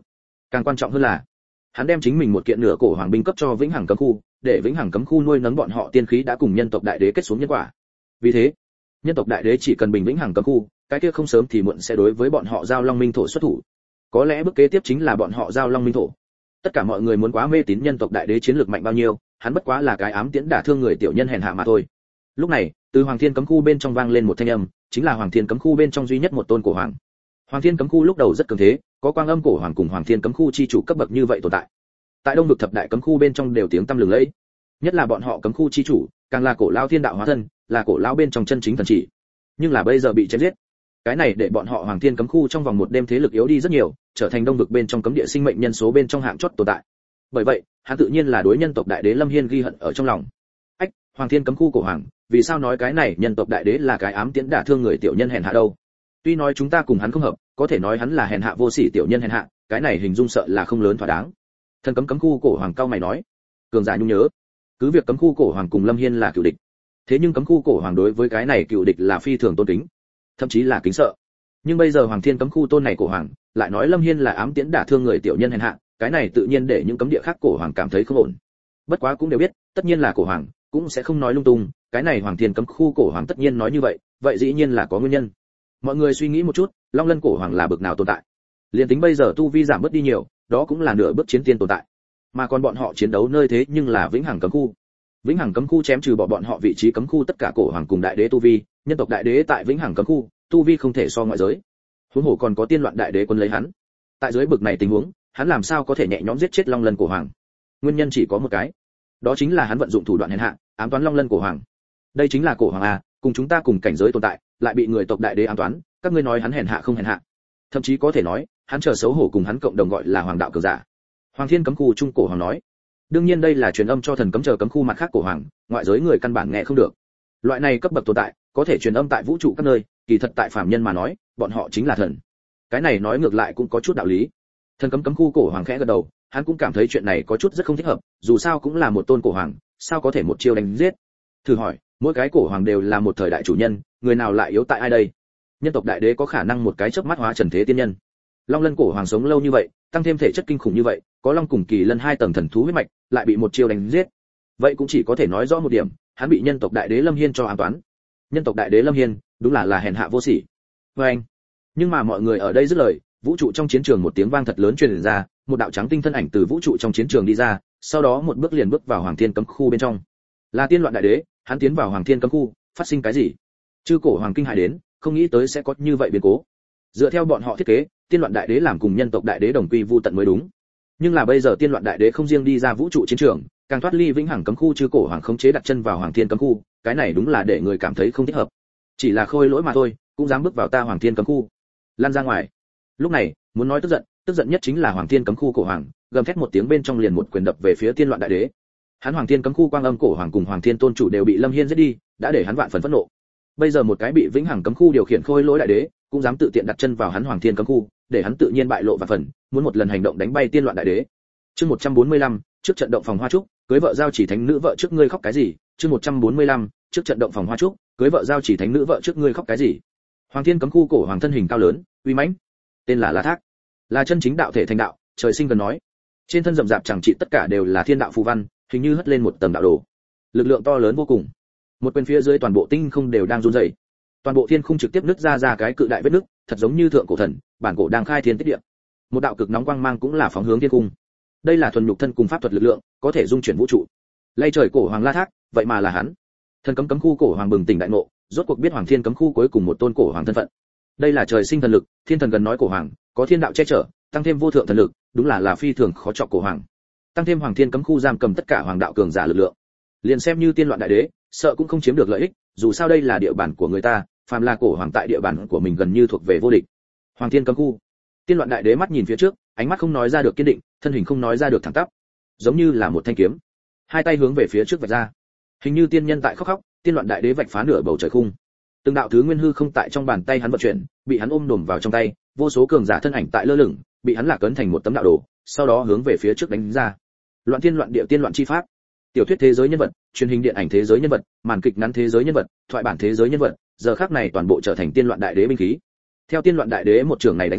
Càng quan trọng hơn là, hắn đem chính mình một kiện nửa cổ hoàng binh cấp cho vĩnh hằng cấm khu, để vĩnh hằng cấm khu nuôi nấng bọn họ tiên khí đã cùng nhân tộc đại đế kết xuống nhân quả. Vì thế, nhân tộc đại đế chỉ cần bình vĩnh hằng cấm khu, cái kia không sớm thì muộn sẽ đối với bọn họ giao long minh thổ xuất thủ. Có lẽ bước kế tiếp chính là bọn họ giao long minh thổ. Tất cả mọi người muốn quá mê tín nhân tộc đại đế chiến lược mạnh bao nhiêu, hắn bất quá là cái ám tiễn đả thương người tiểu nhân hèn hạ mà thôi. Lúc này, từ Hoàng Thiên cấm khu bên trong vang lên một thanh âm, chính là Hoàng Thiên cấm khu bên trong duy nhất một tôn cổ hoàng. Hoàng Thiên cấm khu lúc đầu rất cường thế, có quang âm cổ hoàng cùng Hoàng Thiên cấm khu chi chủ cấp bậc như vậy tồn tại. Tại Đông vực thập đại cấm khu bên trong đều tiếng tăm lừng lẫy. Nhất là bọn họ cấm khu chi chủ, càng là cổ lão thiên đạo hóa thân, là cổ lão bên trong chân chính thần chỉ. Nhưng là bây giờ bị chém giết. Cái này để bọn họ Hoàng Thiên cấm khu trong vòng một đêm thế lực yếu đi rất nhiều, trở thành Đông vực bên trong cấm địa sinh mệnh nhân số bên trong hạng chót tồn tại. Bởi vậy, hắn tự nhiên là đối nhân tộc đại đế Lâm Hiên ghi hận ở trong lòng. Ách, Hoàng Thiên cấm khu cổ hoàng, vì sao nói cái này nhân tộc đại đế là cái ám tiễn đả thương người tiểu nhân hèn hạ đâu? Tuy nói chúng ta cùng hắn không hợp, có thể nói hắn là hèn hạ vô sỉ tiểu nhân hèn hạ, cái này hình dung sợ là không lớn thỏa đáng. Thần cấm khu cổ hoàng cao mày nói, cường giả nhung nhớ, cứ việc cấm khu cổ hoàng cùng Lâm Hiên là cựu địch, thế nhưng cấm khu cổ hoàng đối với cái này cựu địch là phi thường tôn kính, thậm chí là kính sợ. Nhưng bây giờ Hoàng Thiên cấm khu tôn này cổ hoàng lại nói Lâm Hiên là ám tiễn đả thương người tiểu nhân hèn hạ, cái này tự nhiên để những cấm địa khác cổ hoàng cảm thấy không ổn. Bất quá cũng đều biết, tất nhiên là cổ hoàng, cũng sẽ không nói lung tung, cái này Hoàng Thiên cấm khu cổ hoàng tất nhiên nói như vậy, vậy dĩ nhiên là có nguyên nhân. Mọi người suy nghĩ một chút, Long Lân cổ hoàng là bậc nào tồn tại? Liên tính bây giờ tu vi giảm bớt đi nhiều, đó cũng là nửa bước chiến tiên tồn tại. Mà còn bọn họ chiến đấu nơi thế nhưng là vĩnh hằng cấm khu. Vĩnh hằng cấm khu chém trừ bỏ bọn họ vị trí cấm khu tất cả cổ hoàng cùng đại đế tu vi, nhân tộc đại đế tại vĩnh hằng cấm khu, tu vi không thể so ngoại giới. Huống hồ còn có tiên loạn đại đế quân lấy hắn. Tại dưới bực này tình huống, hắn làm sao có thể nhẹ nhõm giết chết Long Lân cổ hoàng? Nguyên nhân chỉ có một cái, đó chính là hắn vận dụng thủ đoạn hèn hạ, ám toán Long Lân cổ hoàng. Đây chính là cổ hoàng a, cùng chúng ta cùng cảnh giới tồn tại, lại bị người tộc đại đế ám toán, các ngươi nói hắn hèn hạ không hèn hạ? Thậm chí có thể nói, hắn chờ xấu hổ cùng hắn cộng đồng gọi là hoàng đạo cường giả. Hoàng Thiên cấm khu trung cổ hoàng nói, đương nhiên đây là truyền âm cho thần cấm chờ cấm khu mặt khác cổ hoàng, ngoại giới người căn bản nghe không được. Loại này cấp bậc tồn tại, có thể truyền âm tại vũ trụ các nơi, kỳ thật tại phàm nhân mà nói, bọn họ chính là thần. Cái này nói ngược lại cũng có chút đạo lý. Thần cấm khu cổ hoàng khẽ gật đầu, hắn cũng cảm thấy chuyện này có chút rất không thích hợp, dù sao cũng là một tôn cổ hoàng, sao có thể một chiêu đánh giết? Thử hỏi, mỗi cái cổ hoàng đều là một thời đại chủ nhân, người nào lại yếu tại ai đây? Nhân tộc đại đế có khả năng một cái chớp mắt hóa trần thế tiên nhân. Long Lân cổ hoàng sống lâu như vậy, tăng thêm thể chất kinh khủng như vậy, có long cùng kỳ lân hai tầng thần thú huyết mạch, lại bị một chiêu đánh giết. Vậy cũng chỉ có thể nói rõ một điểm, hắn bị nhân tộc đại đế Lâm Hiên cho ám toán. Nhân tộc đại đế Lâm Hiên, đúng là hèn hạ vô sỉ. Anh. Nhưng mà mọi người ở đây dứt lời, vũ trụ trong chiến trường một tiếng vang thật lớn truyền ra, một đạo trắng tinh thân ảnh từ vũ trụ trong chiến trường đi ra, sau đó một bước liền bước vào Hoàng Thiên cấm khu bên trong. Là tiên loạn đại đế, hắn tiến vào Hoàng Thiên cấm khu, phát sinh cái gì? Chư cổ hoàng kinh hãi đến, không nghĩ tới sẽ có như vậy biến cố. Dựa theo bọn họ thiết kế, tiên loạn đại đế làm cùng nhân tộc đại đế đồng quy vu tận mới đúng. Nhưng là bây giờ tiên loạn đại đế không riêng đi ra vũ trụ chiến trường, càng thoát ly vĩnh hằng cấm khu chư cổ hoàng khống chế đặt chân vào Hoàng Thiên cấm khu, cái này đúng là để người cảm thấy không thích hợp. Chỉ là khôi lỗi mà thôi, cũng dám bước vào ta Hoàng Thiên cấm khu, lan ra ngoài. Lúc này, muốn nói tức giận nhất chính là Hoàng Thiên cấm khu cổ hoàng, gầm thét một tiếng bên trong liền một quyền đập về phía tiên loạn đại đế. Hắn Hoàng Thiên cấm khu quang âm cổ hoàng cùng Hoàng Thiên tôn chủ đều bị Lâm Hiên giết đi, đã để hắn vạn phần phẫn nộ. Bây giờ một cái bị vĩnh hằng cấm khu điều khiển khôi lỗi đại đế, cũng dám tự tiện đặt chân vào hắn Hoàng Thiên cấm khu, để hắn tự nhiên bại lộ vạn phần, muốn một lần hành động đánh bay tiên loạn đại đế. Chương 145, trước trận động phòng hoa trúc, cưới vợ giao chỉ thánh nữ vợ trước ngươi khóc cái gì? Chương 145, trước trận động phòng hoa trúc, cưới vợ giao chỉ thánh nữ vợ trước ngươi khóc cái gì? Hoàng Thiên cấm khu cổ hoàng thân hình cao lớn, uy mãnh, tên là La Thác, là chân chính đạo thể thành đạo, trời sinh gần nói. Trên thân rậm rạp chẳng trị tất cả đều là thiên đạo phù văn, hình như hất lên một tầng đạo đồ. Lực lượng to lớn vô cùng. Một quyền phía dưới toàn bộ tinh không đều đang run rẩy. Toàn bộ thiên khung trực tiếp nứt ra cái cự đại vết nứt, thật giống như thượng cổ thần, bản cổ đang khai thiên tích địa. Một đạo cực nóng quang mang cũng là phóng hướng thiên cung. Đây là thuần nhục thân cùng pháp thuật lực lượng, có thể dung chuyển vũ trụ. Lay trời cổ hoàng La Thác, vậy mà là hắn. Thần cấm khu cổ hoàng bừng tỉnh đại ngộ, rốt cuộc biết Hoàng Thiên cấm khu cuối cùng một tôn cổ hoàng thân phận. Đây là trời sinh thần lực, thiên thần gần nói cổ hoàng, có thiên đạo che chở, tăng thêm vô thượng thần lực, đúng là phi thường khó chọc cổ hoàng. Tăng thêm Hoàng Thiên cấm khu giam cầm tất cả hoàng đạo cường giả lực lượng. Liền xem như tiên loạn đại đế, sợ cũng không chiếm được lợi ích, dù sao đây là địa bàn của người ta, phàm là cổ hoàng tại địa bàn của mình gần như thuộc về vô địch. Hoàng Thiên cấm khu. Tiên loạn đại đế mắt nhìn phía trước, ánh mắt không nói ra được kiên định, thân hình không nói ra được thẳng tắp, giống như là một thanh kiếm. Hai tay hướng về phía trước vạch ra. Hình như tiên nhân tại khóc, tiên loạn đại đế vạch phá nửa bầu trời khung. Từng đạo thứ nguyên hư không tại trong bàn tay hắn vận chuyển, bị hắn ôm đồm vào trong tay, vô số cường giả thân ảnh tại lơ lửng, bị hắn lạc ấn thành một tấm đạo đồ, sau đó hướng về phía trước đánh ra. Loạn thiên loạn địa tiên loạn chi pháp. Tiểu thuyết thế giới nhân vật, truyền hình điện ảnh thế giới nhân vật, màn kịch ngắn thế giới nhân vật, thoại bản thế giới nhân vật, giờ khắc này toàn bộ trở thành tiên loạn đại đế binh khí. Theo tiên loạn đại đế một trường này đánh ra,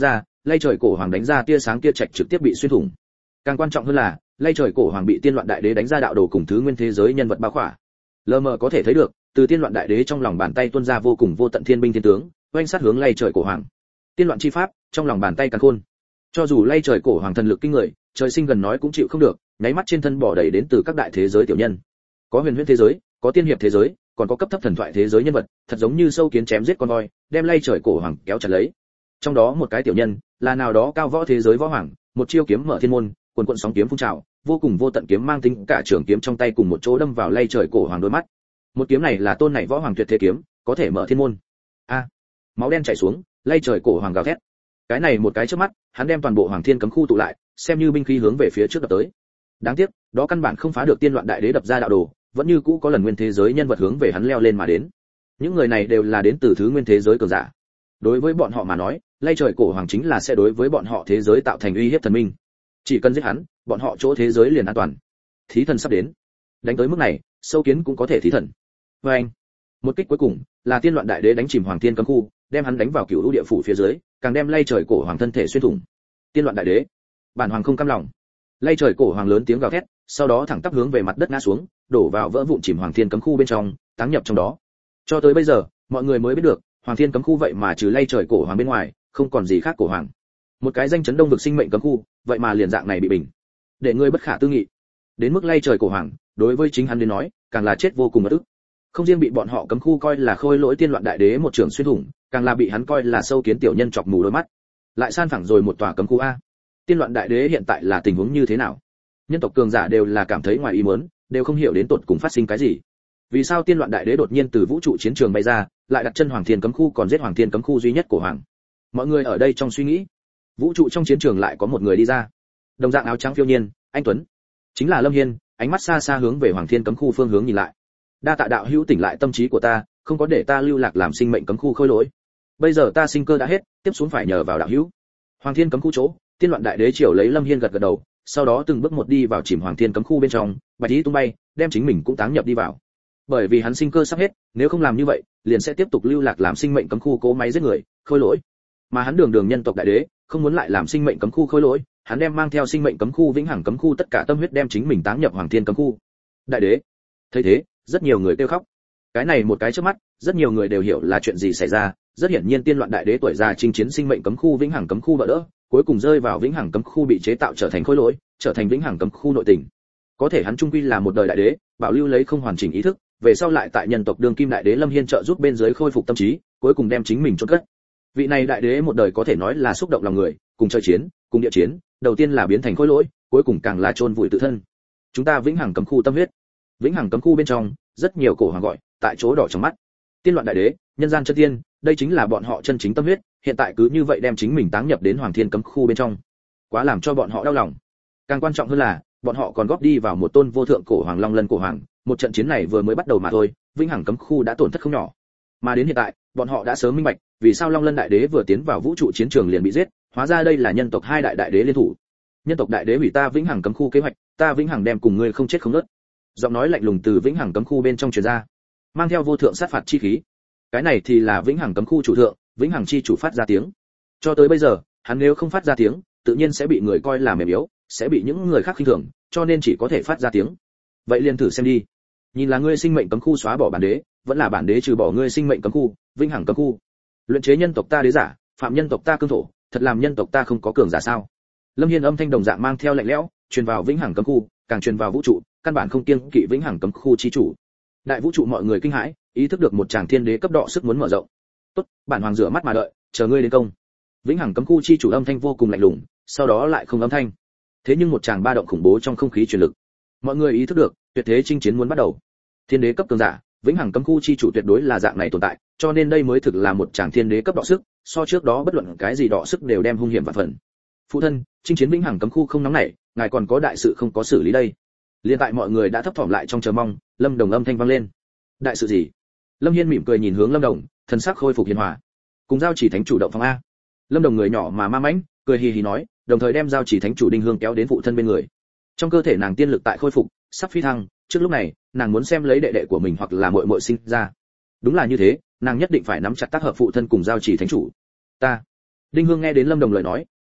lay trời cổ hoàng đánh ra tia sáng tia trạch trực tiếp bị xuyên thủng. Càng quan trọng hơn là, lay trời cổ hoàng bị tiên loạn đại đế đánh ra đạo đồ cùng thứ nguyên thế giới nhân vật bao khỏa. Lờ mờ có thể thấy được, từ tiên loạn đại đế trong lòng bàn tay tuôn ra vô cùng vô tận thiên binh thiên tướng, oanh sát hướng lay trời cổ hoàng. Tiên loạn chi pháp, trong lòng bàn tay càn khôn. Cho dù lay trời cổ hoàng thần lực kinh người, trời sinh gần nói cũng chịu không được, nháy mắt trên thân bỏ đầy đến từ các đại thế giới tiểu nhân. Có huyền huyễn thế giới, có tiên hiệp thế giới, còn có cấp thấp thần thoại thế giới nhân vật, thật giống như sâu kiến chém giết con voi, đem lay trời cổ hoàng kéo chặt lấy. Trong đó một cái tiểu nhân, là nào đó cao võ thế giới võ hoàng, một chiêu kiếm mở thiên môn, quần quần sóng kiếm phun trào, vô cùng vô tận kiếm mang tính cả trường kiếm trong tay cùng một chỗ đâm vào lay trời cổ hoàng đôi mắt. Một kiếm này là tôn này võ hoàng tuyệt thế kiếm, có thể mở thiên môn. A, máu đen chảy xuống, lay trời cổ hoàng gào thét. Cái này một cái chớp mắt, hắn đem toàn bộ hoàng thiên cấm khu tụ lại, xem như binh khí hướng về phía trước đập tới. Đáng tiếc, đó căn bản không phá được tiên loạn đại đế đập ra đạo đồ, vẫn như cũ có lần nguyên thế giới nhân vật hướng về hắn leo lên mà đến. Những người này đều là đến từ thứ nguyên thế giới cường giả. Đối với bọn họ mà nói, lay trời cổ hoàng chính là sẽ đối với bọn họ thế giới tạo thành uy hiếp thần minh. Chỉ cần giết hắn, bọn họ chỗ thế giới liền an toàn. Thí thần sắp đến. Đánh tới mức này, sâu kiến cũng có thể thí thần. Và anh, một kích cuối cùng là tiên loạn đại đế đánh chìm hoàng thiên cấm khu, đem hắn đánh vào cửu lũ địa phủ phía dưới, càng đem lay trời cổ hoàng thân thể xuyên thủng. Tiên loạn đại đế, bản hoàng không cam lòng. Lay trời cổ hoàng lớn tiếng gào thét, sau đó thẳng tắp hướng về mặt đất ngã xuống, đổ vào vỡ vụn chìm hoàng thiên cấm khu bên trong, táng nhập trong đó. Cho tới bây giờ, mọi người mới biết được, hoàng thiên cấm khu vậy mà trừ lay trời cổ hoàng bên ngoài, không còn gì khác cổ hoàng. Một cái danh chấn đông vực sinh mệnh cấm khu, vậy mà liền dạng này bị bình. Để ngươi bất khả tư nghị. Đến mức lay trời cổ hoàng, đối với chính hắn đến nói, càng là chết vô cùng uất ức. Không riêng bị bọn họ cấm khu coi là khôi lỗi tiên loạn đại đế một trường xuyên thủng, càng là bị hắn coi là sâu kiến tiểu nhân chọc mù đôi mắt. Lại san phẳng rồi một tòa cấm khu a. Tiên loạn đại đế hiện tại là tình huống như thế nào? Nhân tộc cường giả đều là cảm thấy ngoài ý muốn, đều không hiểu đến tột cùng phát sinh cái gì. Vì sao tiên loạn đại đế đột nhiên từ vũ trụ chiến trường bay ra, lại đặt chân hoàng thiên cấm khu còn giết hoàng thiên cấm khu duy nhất của hoàng? Mọi người ở đây trong suy nghĩ, vũ trụ trong chiến trường lại có một người đi ra. Đồng dạng áo trắng phiêu nhiên, anh tuấn, chính là Lâm Hiên, ánh mắt xa xa hướng về hoàng thiên cấm khu phương hướng nhìn lại. Đa tạ đạo hữu tỉnh lại tâm trí của ta, không có để ta lưu lạc làm sinh mệnh cấm khu khôi lỗi. Bây giờ ta sinh cơ đã hết, tiếp xuống phải nhờ vào đạo hữu. Hoàng thiên cấm khu chỗ, tiên loạn đại đế triều lấy Lâm Hiên gật gật đầu, sau đó từng bước một đi vào chìm hoàng thiên cấm khu bên trong, bạch ý tung bay, đem chính mình cũng táng nhập đi vào. Bởi vì hắn sinh cơ sắp hết, nếu không làm như vậy, liền sẽ tiếp tục lưu lạc làm sinh mệnh cấm khu cố máy giết người, khôi lỗi. Mà hắn đường đường nhân tộc đại đế, không muốn lại làm sinh mệnh cấm khu khôi lỗi, hắn đem mang theo sinh mệnh cấm khu vĩnh hằng cấm khu tất cả tâm huyết đem chính mình táng nhập hoàng thiên cấm khu. Đại đế, thấy thế, rất nhiều người kêu khóc. Cái này một cái trước mắt, rất nhiều người đều hiểu là chuyện gì xảy ra. Rất hiển nhiên tiên loạn đại đế tuổi già chinh chiến sinh mệnh cấm khu vĩnh hằng cấm khu vỡ đỡ, cuối cùng rơi vào vĩnh hằng cấm khu bị chế tạo trở thành khôi lỗi, trở thành vĩnh hằng cấm khu nội tình. Có thể hắn trung quy là một đời đại đế, bảo lưu lấy không hoàn chỉnh ý thức, về sau lại tại nhân tộc đương kim đại đế Lâm Hiên trợ giúp bên dưới khôi phục tâm trí, cuối cùng đem chính mình chôn cất. Vị này đại đế một đời có thể nói là xúc động lòng người, cùng trời chiến, cùng địa chiến, đầu tiên là biến thành khôi lỗi, cuối cùng càng là chôn vùi tự thân. Chúng ta vĩnh hằng cấm khu tâm huyết. Vĩnh hằng cấm khu bên trong, rất nhiều cổ hoàng gọi, tại chỗ đỏ trong mắt. Tiên loạn đại đế, nhân gian chân tiên, đây chính là bọn họ chân chính tâm huyết, hiện tại cứ như vậy đem chính mình táng nhập đến hoàng thiên cấm khu bên trong, quá làm cho bọn họ đau lòng. Càng quan trọng hơn là, bọn họ còn góp đi vào một tôn vô thượng cổ hoàng long lân cổ hoàng, một trận chiến này vừa mới bắt đầu mà thôi, vĩnh hằng cấm khu đã tổn thất không nhỏ. Mà đến hiện tại, bọn họ đã sớm minh bạch, vì sao long lân đại đế vừa tiến vào vũ trụ chiến trường liền bị giết, hóa ra đây là nhân tộc hai đại đại đế liên thủ. Nhân tộc đại đế hủy ta vĩnh hằng cấm khu kế hoạch, ta vĩnh hằng đem cùng ngươi không chết không nứt. Giọng nói lạnh lùng từ vĩnh hằng cấm khu bên trong truyền ra, mang theo vô thượng sát phạt chi khí. Cái này thì là vĩnh hằng cấm khu chủ thượng, vĩnh hằng chi chủ phát ra tiếng. Cho tới bây giờ, hắn nếu không phát ra tiếng, tự nhiên sẽ bị người coi là mềm yếu, sẽ bị những người khác khinh thường, cho nên chỉ có thể phát ra tiếng. Vậy liền thử xem đi, nhìn là ngươi sinh mệnh cấm khu xóa bỏ bản đế, vẫn là bản đế trừ bỏ ngươi sinh mệnh cấm khu, vĩnh hằng cấm khu. Luyện chế nhân tộc ta đế giả, phạm nhân tộc ta cương thổ, thật làm nhân tộc ta không có cường giả sao? Lâm Hiên âm thanh đồng dạng mang theo lạnh lẽo, truyền vào vĩnh hằng cấm khu, càng truyền vào vũ trụ, căn bản không kiêng kỵ vĩnh hằng cấm khu chi chủ. Đại vũ trụ mọi người kinh hãi, ý thức được một chàng thiên đế cấp độ sức muốn mở rộng. Tốt, bản hoàng rửa mắt mà đợi, chờ ngươi đến công. Vĩnh hằng cấm khu chi chủ âm thanh vô cùng lạnh lùng, sau đó lại không âm thanh. Thế nhưng một chàng ba động khủng bố trong không khí truyền lực. Mọi người ý thức được, tuyệt thế chinh chiến muốn bắt đầu. Thiên đế cấp cường giả, vĩnh hằng cấm khu chi chủ tuyệt đối là dạng này tồn tại, cho nên đây mới thực là một chàng thiên đế cấp độ sức, so trước đó bất luận cái gì độ sức đều đem hung hiểm vạn phần. Phụ thân, chinh chiến vĩnh hằng cấm khu không nóng nảy, ngài còn có đại sự không có xử lý đây. Liên tại mọi người đã thấp thỏm lại trong chờ mong, Lâm Đồng âm thanh vang lên. Đại sự gì? Lâm Hiên mỉm cười nhìn hướng Lâm Đồng, thần sắc khôi phục hiền hòa. Cùng giao chỉ thánh chủ động phòng a. Lâm Đồng người nhỏ mà ma mãnh, cười hì hì nói, đồng thời đem giao chỉ thánh chủ đinh hương kéo đến phụ thân bên người. Trong cơ thể nàng tiên lực tại khôi phục, sắp phi thăng, trước lúc này, nàng muốn xem lấy đệ đệ của mình hoặc là muội muội sinh ra. Đúng là như thế, nàng nhất định phải nắm chặt tác hợp phụ thân cùng giao chỉ thánh chủ. Ta. Đinh Hương nghe đến Lâm Đồng lời nói,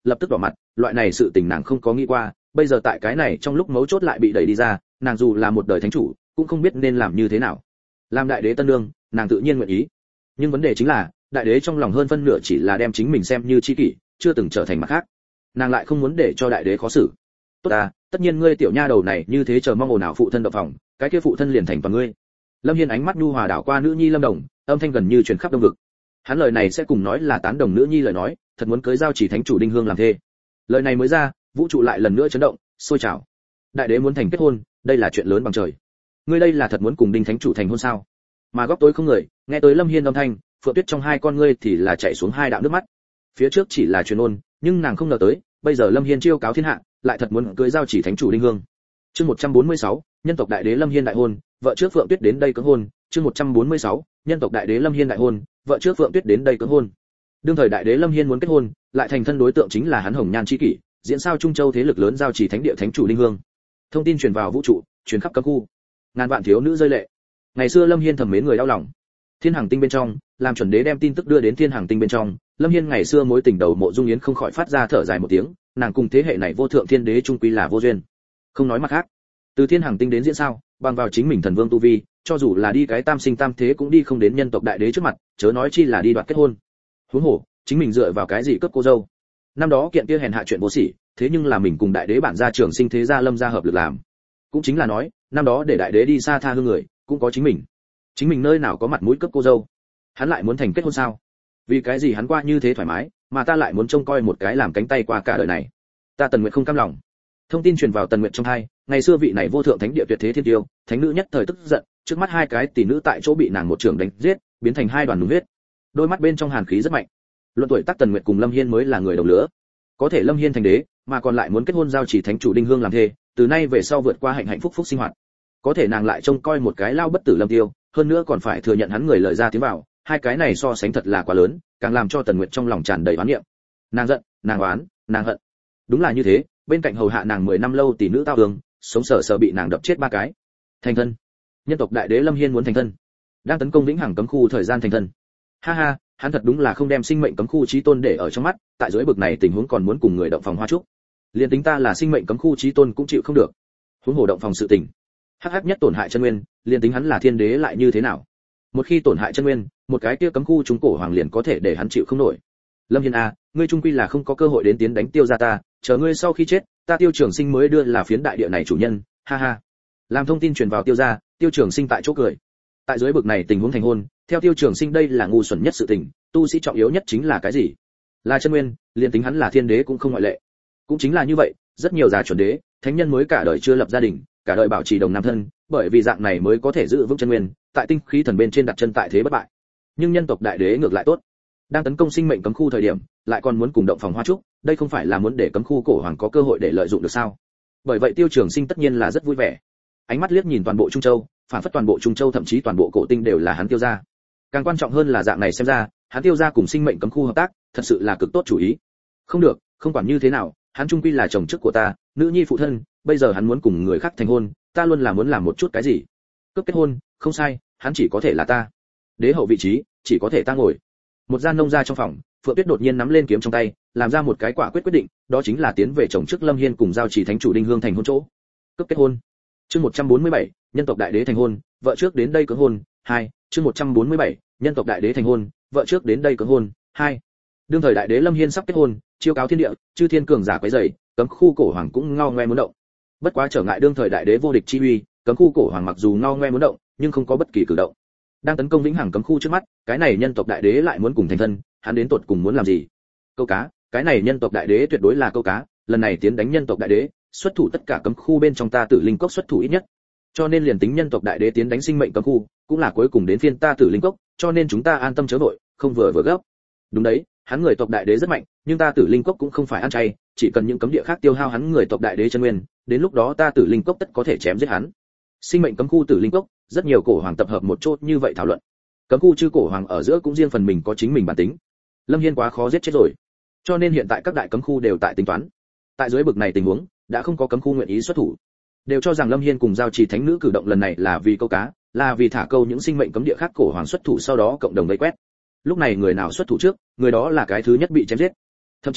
lập tức đỏ mặt, loại này sự tình nàng không có nghĩ qua, bây giờ tại cái này trong lúc mấu chốt lại bị đẩy đi ra, nàng dù là một đời thánh chủ, cũng không biết nên làm như thế nào. Làm đại đế tân nương, nàng tự nhiên nguyện ý. Nhưng vấn đề chính là, đại đế trong lòng hơn phân nửa chỉ là đem chính mình xem như chi kỷ, chưa từng trở thành mặt khác. Nàng lại không muốn để cho đại đế khó xử. Tốt à, tất nhiên ngươi tiểu nha đầu này như thế chờ mong ồn ào phụ thân động phòng, cái kia phụ thân liền thành toàn ngươi. Lâm Hiên ánh mắt nhu hòa đảo qua nữ nhi Lâm Đồng, âm thanh gần như truyền khắp đông vực. Hắn lời này sẽ cùng nói là tán đồng nữ nhi lời nói, thật muốn cưới giao chỉ thánh chủ Đinh Hương làm thê. Lời này mới ra, vũ trụ lại lần nữa chấn động, sôi trào. Đại đế muốn thành kết hôn, đây là chuyện lớn bằng trời. Ngươi đây là thật muốn cùng Đinh thánh chủ thành hôn sao? Mà góc tối không người, nghe tới Lâm Hiên âm thanh, Phượng Tuyết trong hai con ngươi thì là chảy xuống hai đạo nước mắt. Phía trước chỉ là truyền ôn, nhưng nàng không ngờ tới, bây giờ Lâm Hiên chiêu cáo thiên hạ, lại thật muốn cưới giao chỉ thánh chủ Đinh Hương. Chương 146, nhân tộc đại đế Lâm Hiên đại hôn, vợ trước Phượng Tuyết đến đây cưỡng hôn. Chương 146, nhân tộc đại đế Lâm Hiên đại hôn, vợ trước Phượng Tuyết đến đây cưỡng hôn. Đương thời đại đế Lâm Hiên muốn kết hôn, lại thành thân đối tượng chính là hắn Hồng Nhan chi kỷ, diễn sao Trung Châu thế lực lớn giao chỉ thánh địa thánh chủ Đinh Hương. Thông tin truyền vào vũ trụ, truyền khắp cấm khu. Ngàn vạn thiếu nữ rơi lệ. Ngày xưa Lâm Hiên thầm mến người đau lòng. Thiên Hằng Tinh bên trong, làm chuẩn đế đem tin tức đưa đến Thiên Hằng Tinh bên trong, Lâm Hiên ngày xưa mối tình đầu Mộ Dung Yến không khỏi phát ra thở dài một tiếng, nàng cùng thế hệ này vô thượng thiên đế trung quy là vô duyên. Không nói mặt khác, từ Thiên Hằng Tinh đến diễn sao, bằng vào chính mình thần vương tu vi, cho dù là đi cái tam sinh tam thế cũng đi không đến nhân tộc đại đế trước mặt, chớ nói chi là đi đoạt kết hôn. Huống hồ, chính mình dựa vào cái gì cướp cô dâu? Năm đó kiện kia hèn hạ chuyện vô sỉ, thế nhưng là mình cùng đại đế bản gia trưởng sinh thế gia Lâm gia hợp lực làm. Cũng chính là nói, năm đó để đại đế đi xa tha hương người, cũng có chính mình. Chính mình nơi nào có mặt mũi cướp cô dâu? Hắn lại muốn thành kết hôn sao? Vì cái gì hắn qua như thế thoải mái, mà ta lại muốn trông coi một cái làm cánh tay qua cả đời này? Ta Tần Nguyệt không cam lòng. Thông tin truyền vào Tần Nguyệt trong tai, ngày xưa vị này vô thượng thánh địa tuyệt thế thiên tiêu, thánh nữ nhất thời tức giận, trước mắt hai cái tỷ nữ tại chỗ bị nàng một trường đánh giết, biến thành hai đoàn nung huyết. Đôi mắt bên trong hàn khí rất mạnh. Luận tuổi tác Tần Nguyệt cùng Lâm Hiên mới là người đồng lứa. Có thể Lâm Hiên thành đế, mà còn lại muốn kết hôn giao chỉ thánh chủ Đinh Hương làm thê, từ nay về sau vượt qua hạnh hạnh phúc phúc sinh hoạt. Có thể nàng lại trông coi một cái lao bất tử Lâm Tiêu, hơn nữa còn phải thừa nhận hắn người lời ra tiếng vào, hai cái này so sánh thật là quá lớn, càng làm cho Tần Nguyệt trong lòng tràn đầy oán niệm. Nàng giận, nàng oán, nàng hận. Đúng là như thế, bên cạnh hầu hạ nàng 10 năm lâu tỷ nữ tao đường, sống sờ sờ bị nàng đập chết ba cái. Thành thân. Nhân tộc đại đế Lâm Hiên muốn thành thân. Đang tấn công vĩnh hằng cấm khu thời gian thành thân. Ha ha, hắn thật đúng là không đem sinh mệnh cấm khu chí tôn để ở trong mắt, tại dưới bực này tình huống còn muốn cùng người động phòng hoa trúc. Liên tính ta là sinh mệnh cấm khu chí tôn cũng chịu không được. Huống hồ động phòng sự tình. Hắc nhất tổn hại chân nguyên, liên tính hắn là thiên đế lại như thế nào? Một khi tổn hại chân nguyên, một cái kia cấm khu chúng cổ hoàng liền có thể để hắn chịu không nổi. Lâm Hiên a, ngươi trung quy là không có cơ hội đến tiến đánh Tiêu gia ta, chờ ngươi sau khi chết, ta Tiêu Trường Sinh mới đưa là phiến đại địa này chủ nhân, ha ha. Làm thông tin truyền vào Tiêu gia, Tiêu Trường Sinh tại chỗ cười. Tại dưới bực này tình huống thành hôn, theo Tiêu Trường Sinh đây là ngu xuẩn nhất sự tình, tu sĩ trọng yếu nhất chính là cái gì? Là chân nguyên, liền tính hắn là thiên đế cũng không ngoại lệ. Cũng chính là như vậy, rất nhiều già chuẩn đế, thánh nhân mới cả đời chưa lập gia đình, cả đời bảo trì đồng nam thân, bởi vì dạng này mới có thể giữ vững chân nguyên, tại tinh khí thần bên trên đặt chân tại thế bất bại. Nhưng nhân tộc đại đế ngược lại tốt, đang tấn công sinh mệnh cấm khu thời điểm, lại còn muốn cùng động phòng hoa trúc, đây không phải là muốn để cấm khu cổ hoàng có cơ hội để lợi dụng được sao? Bởi vậy Tiêu Trường Sinh tất nhiên là rất vui vẻ. Ánh mắt liếc nhìn toàn bộ Trung Châu, phản phất toàn bộ Trung Châu thậm chí toàn bộ cổ tinh đều là hắn Tiêu gia. Càng quan trọng hơn là dạng này xem ra, hắn Tiêu gia cùng sinh mệnh cấm khu hợp tác, thật sự là cực tốt chủ ý. Không được, không quản như thế nào, hắn trung quy là chồng trước của ta, nữ nhi phụ thân, bây giờ hắn muốn cùng người khác thành hôn, ta luôn là muốn làm một chút cái gì. Cướp kết hôn, không sai, hắn chỉ có thể là ta. Đế hậu vị trí, chỉ có thể ta ngồi. Một gian nông gia trong phòng, Phượng Tuyết đột nhiên nắm lên kiếm trong tay, làm ra một cái quả quyết quyết định, đó chính là tiến về chồng trước Lâm Hiên cùng giao chỉ thánh chủ Đinh Hương thành hôn chỗ. Cướp kết hôn. Chương 147, nhân tộc đại đế thành hôn, vợ trước đến đây cưỡng hôn. 2, chương 147, nhân tộc đại đế thành hôn, vợ trước đến đây cưỡng hôn. 2. Đương thời đại đế Lâm Hiên sắp kết hôn, chiêu cáo thiên địa, chư thiên cường giả quấy rầy, cấm khu cổ hoàng cũng ngao ngoe muốn động. Bất quá trở ngại đương thời đại đế vô địch chi uy, cấm khu cổ hoàng mặc dù ngao ngoe muốn động, nhưng không có bất kỳ cử động. Đang tấn công vĩnh hằng cấm khu trước mắt, cái này nhân tộc đại đế lại muốn cùng thành thân, hắn đến tột cùng muốn làm gì? Câu cá, cái này nhân tộc đại đế tuyệt đối là câu cá, lần này tiến đánh nhân tộc đại đế, xuất thủ tất cả cấm khu bên trong ta Tử Linh Cốc xuất thủ ít nhất. Cho nên liền tính nhân tộc đại đế tiến đánh sinh mệnh cấm khu, cũng là cuối cùng đến phiên ta Tử Linh Cốc, cho nên chúng ta an tâm chớ vội, không vừa gấp. Đúng đấy, hắn người tộc đại đế rất mạnh, nhưng ta Tử Linh Cốc cũng không phải ăn chay, chỉ cần những cấm địa khác tiêu hao hắn người tộc đại đế chân nguyên, đến lúc đó ta Tử Linh Cốc tất có thể chém giết hắn. Sinh mệnh cấm khu Tử Linh Cốc, rất nhiều cổ hoàng tập hợp một chỗ như vậy thảo luận. Cấm khu chư cổ hoàng ở giữa cũng riêng phần mình có chính mình bản tính. Lâm Hiên quá khó giết chết rồi, cho nên hiện tại các đại cấm khu đều tại tính toán. Tại dưới bực này tình huống, đã không có cấm khu nguyện ý xuất thủ, đều cho rằng Lâm Hiên cùng giao trì thánh nữ cử động lần này là vì câu cá, là vì thả câu những sinh mệnh cấm địa khác cổ hoàng xuất thủ sau đó cộng đồng vây quét. Lúc này người nào xuất thủ trước, người đó là cái thứ nhất bị chém giết. Thậm chí,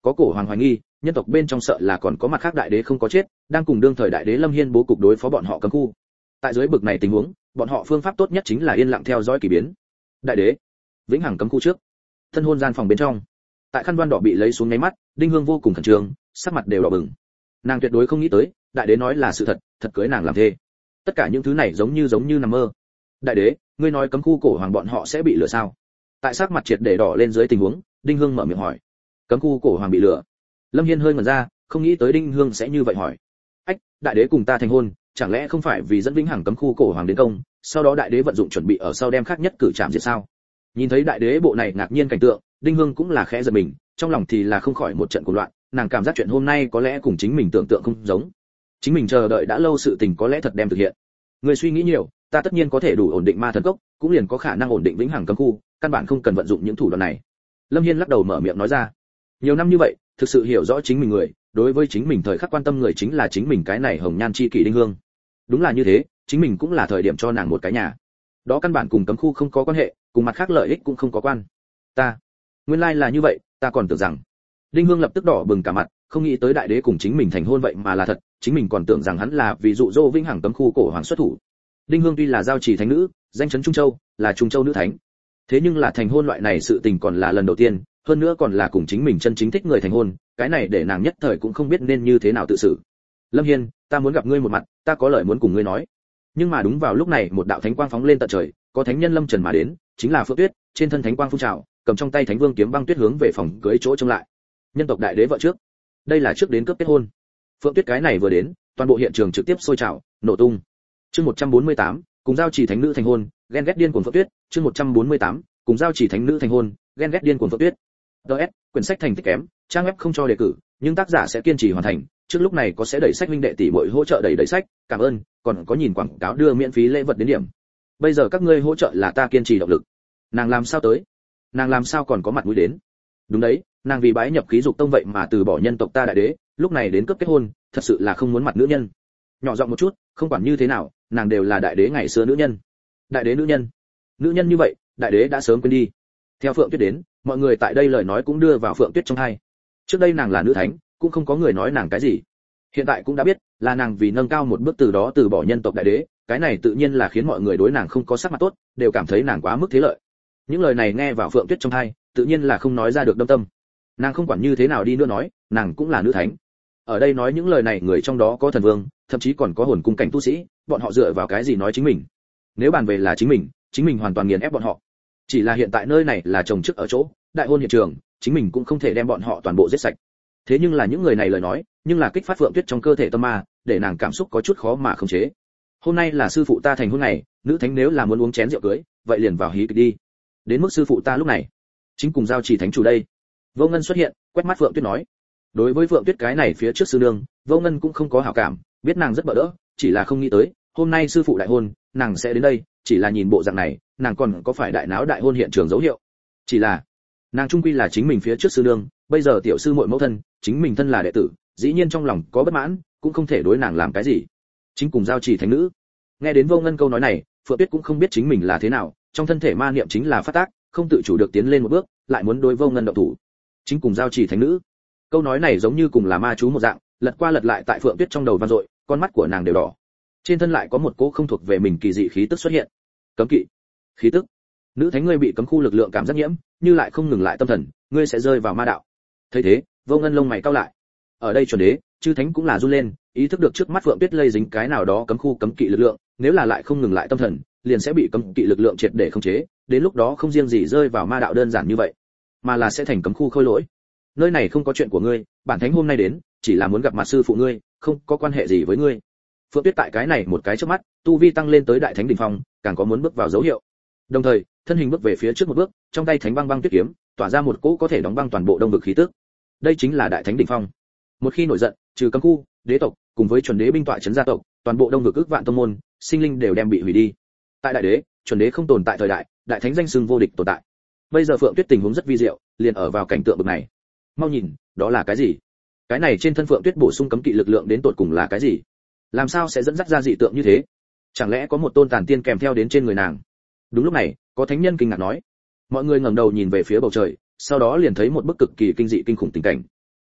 có cổ hoàng hoài nghi, nhân tộc bên trong sợ là còn có mặt khác đại đế không có chết, đang cùng đương thời đại đế Lâm Hiên bố cục đối phó bọn họ cấm khu. Tại dưới bực này tình huống, bọn họ phương pháp tốt nhất chính là yên lặng theo dõi kỳ biến. Đại đế, vĩnh hằng cấm khu trước. Thân hôn gian phòng bên trong, tại khăn đoan đỏ bị lấy xuống nháy mắt, Đinh Hương vô cùng khẩn trương, sắc mặt đều đỏ bừng. Nàng tuyệt đối không nghĩ tới, đại đế nói là sự thật, thật cưới nàng làm thê. Tất cả những thứ này giống như nằm mơ. Đại đế, ngươi nói cấm khu cổ hoàng bọn họ sẽ bị lừa sao? Tại sắc mặt triệt để đỏ lên dưới tình huống, Đinh Hương mở miệng hỏi. Cấm khu cổ hoàng bị lừa? Lâm Hiên hơi ngẩn ra, không nghĩ tới Đinh Hương sẽ như vậy hỏi. Ách, đại đế cùng ta thành hôn, chẳng lẽ không phải vì dẫn vĩnh hằng cấm khu cổ hoàng đến công, sau đó đại đế vận dụng chuẩn bị ở sau đem khác nhất cử chạm diệt sao? Nhìn thấy đại đế bộ này ngạc nhiên cảnh tượng, Đinh Hương cũng là khẽ giật mình, trong lòng thì là không khỏi một trận cuồng loạn, nàng cảm giác chuyện hôm nay có lẽ cùng chính mình tưởng tượng không giống. Chính mình chờ đợi đã lâu sự tình có lẽ thật đem thực hiện. Người suy nghĩ nhiều, ta tất nhiên có thể đủ ổn định ma thần cốc, cũng liền có khả năng ổn định vĩnh hằng cấm khu, căn bản không cần vận dụng những thủ đoạn này. Lâm Hiên lắc đầu mở miệng nói ra. Nhiều năm như vậy, thực sự hiểu rõ chính mình người, đối với chính mình thời khắc quan tâm người chính là chính mình cái này hồng nhan chi kỷ Đinh Hương. Đúng là như thế, chính mình cũng là thời điểm cho nàng một cái nhà. Đó căn bản cùng cấm khu không có quan hệ, cùng mặt khác lợi ích cũng không có quan. Ta, nguyên lai là như vậy, ta còn tưởng rằng. Đinh Hương lập tức đỏ bừng cả mặt, không nghĩ tới đại đế cùng chính mình thành hôn vậy mà là thật, chính mình còn tưởng rằng hắn là vì dụ dỗ vĩnh hằng cấm khu cổ hoàng xuất thủ. Đinh Hương tuy là giao chỉ thánh nữ, danh chấn Trung Châu, là Trung Châu nữ thánh. Thế nhưng là thành hôn loại này sự tình còn là lần đầu tiên, hơn nữa còn là cùng chính mình chân chính thích người thành hôn, cái này để nàng nhất thời cũng không biết nên như thế nào tự xử. Lâm Hiên, ta muốn gặp ngươi một mặt, ta có lời muốn cùng ngươi nói. Nhưng mà đúng vào lúc này một đạo thánh quang phóng lên tận trời, có thánh nhân lâm trần mà đến, chính là Phượng Tuyết, trên thân thánh quang phun trào, cầm trong tay Thánh Vương kiếm băng tuyết hướng về phòng cưới chỗ trông lại. Nhân tộc đại đế vợ trước, đây là trước đến cướp kết hôn. Phượng Tuyết cái này vừa đến, toàn bộ hiện trường trực tiếp sôi trào, nổ tung. Chương 148, cùng giao chỉ thánh nữ thành hôn, ghen ghét điên cuồng Phượng Tuyết, chương 148, cùng giao chỉ thánh nữ thành hôn, ghen ghét điên cuồng Phượng Tuyết. DS, quyển sách thành tích kém, trang web không cho đề cử, nhưng tác giả sẽ kiên trì hoàn thành. Trước lúc này có sẽ đẩy sách huynh đệ tỷ muội hỗ trợ đẩy sách, cảm ơn, còn có nhìn quảng cáo đưa miễn phí lễ vật đến điểm. Bây giờ các ngươi hỗ trợ là ta kiên trì động lực. Nàng làm sao tới? Nàng làm sao còn có mặt mũi đến? Đúng đấy, nàng vì bái nhập khí dục tông vậy mà từ bỏ nhân tộc ta đại đế, lúc này đến cướp kết hôn, thật sự là không muốn mặt nữ nhân. Nhỏ giọng một chút, không quản như thế nào, nàng đều là đại đế ngày xưa nữ nhân. Đại đế nữ nhân. Nữ nhân như vậy, đại đế đã sớm quên đi. Theo Phượng Tuyết đến, mọi người tại đây lời nói cũng đưa vào Phượng Tuyết trong tai. Trước đây nàng là nữ thánh, cũng không có người nói nàng cái gì. Hiện tại cũng đã biết, là nàng vì nâng cao một bước từ đó từ bỏ nhân tộc đại đế, cái này tự nhiên là khiến mọi người đối nàng không có sắc mặt tốt, đều cảm thấy nàng quá mức thế lợi. Những lời này nghe vào Phượng Tuyết trong tai, tự nhiên là không nói ra được đâm tâm. Nàng không quản như thế nào đi nữa nói, nàng cũng là nữ thánh. Ở đây nói những lời này người trong đó có thần vương, thậm chí còn có hồn cung cảnh tu sĩ, bọn họ dựa vào cái gì nói chính mình? Nếu bàn về là chính mình hoàn toàn nghiền ép bọn họ. Chỉ là hiện tại nơi này là chồng chức ở chỗ, đại hôn hiện trường, chính mình cũng không thể đem bọn họ toàn bộ giết sạch. Thế nhưng là những người này lời nói, nhưng là kích phát Phượng Tuyết trong cơ thể tâm ma, để nàng cảm xúc có chút khó mà khống chế. Hôm nay là sư phụ ta thành hôn ngày, nữ thánh nếu là muốn uống chén rượu cưới, vậy liền vào hí kịch đi. Đến mức sư phụ ta lúc này, chính cùng giao chỉ thánh chủ đây. Vô Ngân xuất hiện, quét mắt Phượng Tuyết nói. Đối với Phượng Tuyết cái này phía trước sư nương, Vô Ngân cũng không có hảo cảm, biết nàng rất bỡ đỡ, chỉ là không nghĩ tới, hôm nay sư phụ đại hôn, nàng sẽ đến đây, chỉ là nhìn bộ dạng này, nàng còn có phải đại náo đại hôn hiện trường dấu hiệu. Chỉ là, nàng trung quy là chính mình phía trước sư nương, bây giờ tiểu sư muội mẫu thân, chính mình thân là đệ tử, dĩ nhiên trong lòng có bất mãn, cũng không thể đối nàng làm cái gì. Chính cùng giao chỉ thánh nữ. Nghe đến Vô Ngân câu nói này, Phượng Tuyết cũng không biết chính mình là thế nào, trong thân thể ma niệm chính là phát tác, không tự chủ được tiến lên một bước, lại muốn đối Vô Ngân động thủ. Chính cùng giao chỉ thánh nữ. Câu nói này giống như cùng là ma chú một dạng, lật qua lật lại tại Phượng Tuyết trong đầu vang dội, con mắt của nàng đều đỏ. Trên thân lại có một cỗ không thuộc về mình kỳ dị khí tức xuất hiện. Cấm kỵ. Khí tức. Nữ thánh ngươi bị cấm khu lực lượng cảm giác nhiễm, như lại không ngừng lại tâm thần, ngươi sẽ rơi vào ma đạo. Thấy thế, Vô Ngân lông mày cau lại. Ở đây chuẩn đế, chư thánh cũng là run lên, ý thức được trước mắt Phượng Tuyết lây dính cái nào đó cấm khu cấm kỵ lực lượng, nếu là lại không ngừng lại tâm thần, liền sẽ bị cấm kỵ lực lượng triệt để khống chế, đến lúc đó không riêng gì rơi vào ma đạo đơn giản như vậy, mà là sẽ thành cấm khu khôi lỗi. Nơi này không có chuyện của ngươi, bản thánh hôm nay đến, chỉ là muốn gặp mặt sư phụ ngươi, không có quan hệ gì với ngươi. Phượng Tuyết tại cái này một cái chớp mắt, tu vi tăng lên tới đại thánh đỉnh phong, càng có muốn bước vào dấu hiệu. Đồng thời, thân hình bước về phía trước một bước, trong tay Thánh Băng Băng Tuyết kiếm, tỏa ra một cỗ có thể đóng băng toàn bộ đông vực khí tức. Đây chính là đại thánh đỉnh phong. Một khi nổi giận, trừ cấm khu, đế tộc, cùng với chuẩn đế binh tọa trấn gia tộc, toàn bộ đông vực ước vạn tông môn, sinh linh đều đem bị hủy đi. Tại đại đế, chuẩn đế không tồn tại thời đại, đại thánh danh xưng vô địch tồn tại. Bây giờ Phượng Tuyết tình huống rất vi diệu, liền ở vào cảnh tượng bực này. Mau nhìn, đó là cái gì? Cái này trên thân Phượng Tuyết bổ sung cấm kỵ lực lượng đến tột cùng là cái gì? Làm sao sẽ dẫn dắt ra dị tượng như thế? Chẳng lẽ có một tôn tàn tiên kèm theo đến trên người nàng? Đúng lúc này, có thánh nhân kinh ngạc nói. Mọi người ngẩng đầu nhìn về phía bầu trời, sau đó liền thấy một bức cực kỳ kinh dị kinh khủng tình cảnh.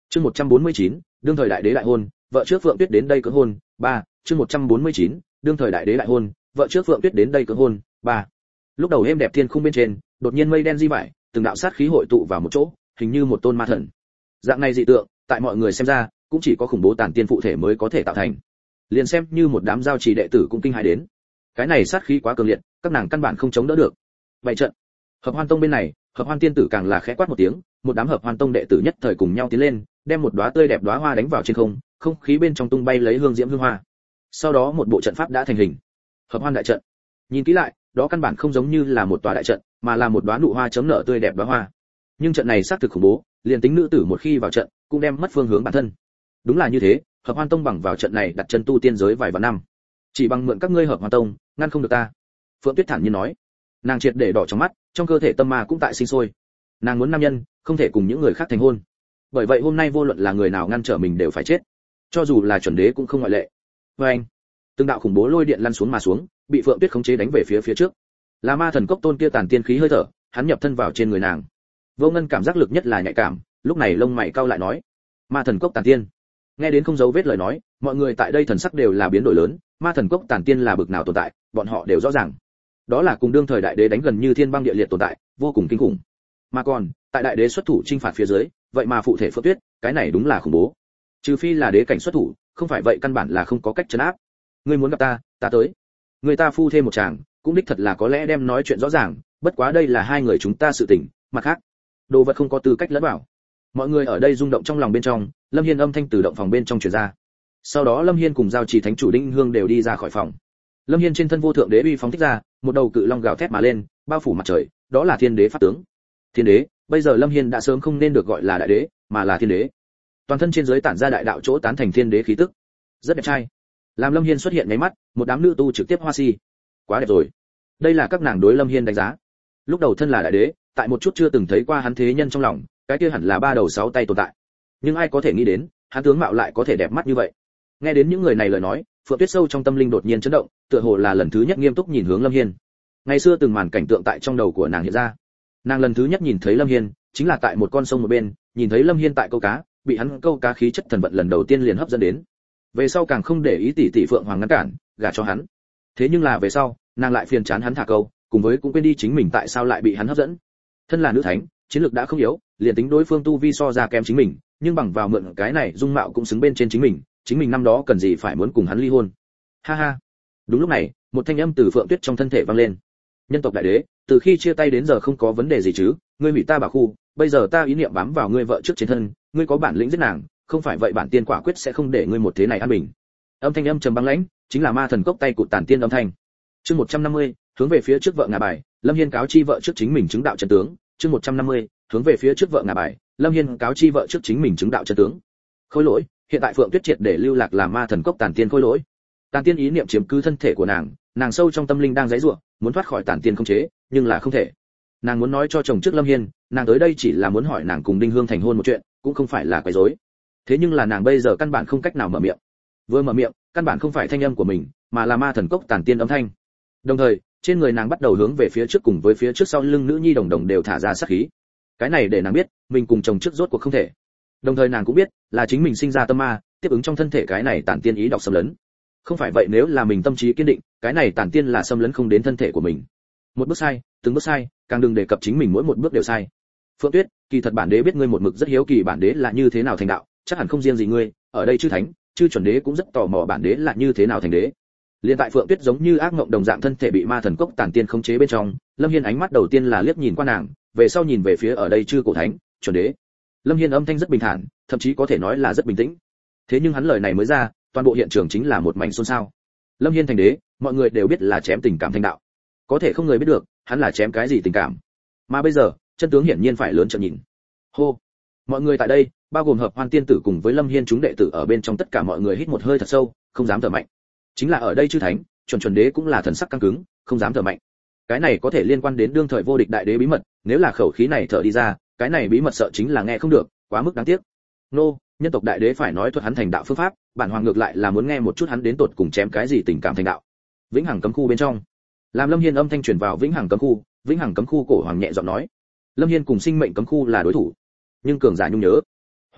Chương 149, đương thời đại đế đại hôn, vợ trước Phượng Tuyết đến đây cưỡng hôn. 3. Chương 149, đương thời đại đế đại hôn, vợ trước Phượng Tuyết đến đây cưỡng hôn. 3. Lúc đầu êm đẹp thiên khung bên trên, đột nhiên mây đen di vải, từng đạo sát khí hội tụ vào một chỗ, hình như một tôn ma thần. Dạng này dị tượng, tại mọi người xem ra, cũng chỉ có khủng bố tàn tiên phụ thể mới có thể tạo thành. Liền xem như một đám giao trì đệ tử cũng kinh hãi đến. Cái này sát khí quá cường liệt, các nàng căn bản không chống đỡ được. Vậy trận, Hợp Hoan Tông bên này, Hợp Hoan tiên tử càng là khẽ quát một tiếng, một đám Hợp Hoan Tông đệ tử nhất thời cùng nhau tiến lên, đem một đóa tươi đẹp đóa hoa đánh vào trên không, không khí bên trong tung bay lấy hương diễm hương hoa. Sau đó một bộ trận pháp đã thành hình. Hợp Hoan đại trận. Nhìn kỹ lại, đó căn bản không giống như là một tòa đại trận, mà là một đóa nụ hoa chấm nở tươi đẹp đóa hoa. Nhưng trận này xác thực khủng bố, liền tính nữ tử một khi vào trận, cũng đem mất phương hướng bản thân. Đúng là như thế, Hợp Hoan Tông bằng vào trận này đặt chân tu tiên giới vài vạn năm. Chỉ bằng mượn các ngươi Hợp Hoan Tông, ngăn không được ta. Phượng Tuyết thản nhiên nói. Nàng triệt để đỏ trong mắt, trong cơ thể tâm ma cũng tại sinh sôi. Nàng muốn nam nhân, không thể cùng những người khác thành hôn. Bởi vậy hôm nay vô luận là người nào ngăn trở mình đều phải chết, cho dù là chuẩn đế cũng không ngoại lệ. Với anh, từng đạo khủng bố lôi điện lăn xuống mà xuống, bị Phượng Tuyết khống chế đánh về phía trước. Là ma thần cốc tôn kia tàn tiên khí hơi thở, hắn nhập thân vào trên người nàng. Vô Ngân cảm giác lực nhất là nhạy cảm, lúc này lông mày cau lại nói: "Ma thần cốc tàn tiên." Nghe đến không giấu vết lời nói, mọi người tại đây thần sắc đều là biến đổi lớn, ma thần cốc tàn tiên là bực nào tồn tại, bọn họ đều rõ ràng. Đó là cùng đương thời đại đế đánh gần như thiên băng địa liệt tồn tại, vô cùng kinh khủng. Mà còn, tại đại đế xuất thủ chinh phạt phía dưới, vậy mà phụ thể Phượng Tuyết, cái này đúng là khủng bố. Trừ phi là đế cảnh xuất thủ, không phải vậy căn bản là không có cách trấn áp. Ngươi muốn gặp ta, ta tới. Người ta phu thêm một chàng, cũng đích thật là có lẽ đem nói chuyện rõ ràng, bất quá đây là hai người chúng ta sự tình, mặt khác, đồ vật không có tư cách lẫn vào. Mọi người ở đây rung động trong lòng bên trong, Lâm Hiên âm thanh từ động phòng bên trong truyền ra. Sau đó Lâm Hiên cùng giao trì thánh chủ Đinh Hương đều đi ra khỏi phòng. Lâm Hiên trên thân vô thượng đế uy phóng thích ra, một đầu cự long gào thét mà lên, bao phủ mặt trời, đó là thiên đế pháp tướng. Thiên đế, bây giờ Lâm Hiên đã sớm không nên được gọi là đại đế, mà là thiên đế. Toàn thân trên dưới tản ra đại đạo chỗ tán thành thiên đế khí tức, rất đẹp trai. Làm Lâm Hiên xuất hiện ngay mắt, một đám nữ tu trực tiếp hoa si. Quá đẹp rồi. Đây là các nàng đối Lâm Hiên đánh giá. Lúc đầu thân là đại đế, tại một chút chưa từng thấy qua hắn thế nhân trong lòng, cái kia hẳn là ba đầu sáu tay tồn tại. Nhưng ai có thể nghĩ đến, hắn tướng mạo lại có thể đẹp mắt như vậy. Nghe đến những người này lời nói, Phượng Tuyết sâu trong tâm linh đột nhiên chấn động, tựa hồ là lần thứ nhất nghiêm túc nhìn hướng Lâm Hiên. Ngày xưa từng màn cảnh tượng tại trong đầu của nàng hiện ra. Nàng lần thứ nhất nhìn thấy Lâm Hiên, chính là tại một con sông một bên, nhìn thấy Lâm Hiên tại câu cá, bị hắn câu cá khí chất thần vận lần đầu tiên liền hấp dẫn đến. Về sau càng không để ý tỷ tỷ Phượng Hoàng ngăn cản, gả cho hắn. Thế nhưng là về sau, nàng lại phiền chán hắn thả câu, cùng với cũng quên đi chính mình tại sao lại bị hắn hấp dẫn. Thân là nữ thánh, chiến lược đã không yếu, liền tính đối phương tu vi so ra kém chính mình, nhưng bằng vào mượn cái này dung mạo cũng xứng bên trên chính mình năm đó cần gì phải muốn cùng hắn ly hôn. Ha ha. Đúng lúc này, một thanh âm từ Phượng Tuyết trong thân thể vang lên. Nhân tộc đại đế, từ khi chia tay đến giờ không có vấn đề gì chứ? Ngươi hủy ta bảo khu, bây giờ ta ý niệm bám vào ngươi vợ trước trên thân, ngươi có bản lĩnh giết nàng, không phải vậy bản tiên quả quyết sẽ không để ngươi một thế này an bình. Âm thanh âm trầm băng lãnh, chính là ma thần cốc tay cụt tàn tiên âm thanh. Chương 150, hướng về phía trước vợ ngả bài, Lâm Hiên cáo chi vợ trước chính mình chứng đạo chân tướng. Chương 150, hướng về phía trước vợ ngả bài, Lâm Hiên cáo chi vợ trước chính mình chứng đạo chân tướng. Khôi lỗi, hiện tại Phượng Tuyết triệt để lưu lạc làm ma thần cốc tàn tiên khôi lỗi. Tàn tiên ý niệm chiếm cứ thân thể của nàng, nàng sâu trong tâm linh đang giãy giụa, muốn thoát khỏi tàn tiên không chế, nhưng là không thể. Nàng muốn nói cho chồng trước Lâm Hiên, nàng tới đây chỉ là muốn hỏi nàng cùng Đinh Hương thành hôn một chuyện, cũng không phải là quấy rối. Thế nhưng là nàng bây giờ căn bản không cách nào mở miệng. Vừa mở miệng, căn bản không phải thanh âm của mình, mà là ma thần cốc tàn tiên âm thanh. Đồng thời, trên người nàng bắt đầu hướng về phía trước cùng với phía trước sau lưng nữ nhi đồng đồng đều thả ra sát khí. Cái này để nàng biết, mình cùng chồng trước rốt cuộc không thể. Đồng thời nàng cũng biết, là chính mình sinh ra tâm ma, tiếp ứng trong thân thể cái này tàn tiên ý đọc xâm lấn. Không phải vậy nếu là mình tâm trí kiên định, cái này tàn tiên là xâm lấn không đến thân thể của mình. Một bước sai, từng bước sai, càng đừng đề cập chính mình mỗi một bước đều sai. Phượng Tuyết, kỳ thật bản đế biết ngươi một mực rất hiếu kỳ bản đế là như thế nào thành đạo, chắc hẳn không riêng gì ngươi, ở đây chư thánh, chư chuẩn đế cũng rất tò mò bản đế là như thế nào thành đế. Liên tại Phượng Tuyết giống như ác mộng đồng dạng thân thể bị ma thần cốc tàn tiên khống chế bên trong, Lâm Hiên ánh mắt đầu tiên là liếc nhìn qua nàng, về sau nhìn về phía ở đây chư cổ thánh, chuẩn đế. Lâm Hiên âm thanh rất bình thản, thậm chí có thể nói là rất bình tĩnh. Thế nhưng hắn lời này mới ra, toàn bộ hiện trường chính là một mảnh xôn xao. Lâm Hiên thành đế, mọi người đều biết là chém tình cảm thành đạo. Có thể không người biết được, hắn là chém cái gì tình cảm. Mà bây giờ, chân tướng hiển nhiên phải lớn trợn nhìn. Hô. Mọi người tại đây, bao gồm Hợp Hoan tiên tử cùng với Lâm Hiên chúng đệ tử ở bên trong tất cả mọi người hít một hơi thật sâu, không dám thở mạnh. Chính là ở đây chư thánh, chuẩn đế cũng là thần sắc căng cứng, không dám thở mạnh. Cái này có thể liên quan đến đương thời vô địch đại đế bí mật, nếu là khẩu khí này thở đi ra, cái này bí mật sợ chính là nghe không được, quá mức đáng tiếc. Nô, nhân tộc đại đế phải nói thuật hắn thành đạo phương pháp, bản hoàng ngược lại là muốn nghe một chút hắn đến tột cùng chém cái gì tình cảm thành đạo. Vĩnh Hằng cấm khu bên trong, làm Lâm Hiên âm thanh truyền vào Vĩnh Hằng cấm khu cổ hoàng nhẹ giọng nói, Lâm Hiên cùng sinh mệnh cấm khu là đối thủ, nhưng cường giả nhung nhớ. Huống hồ,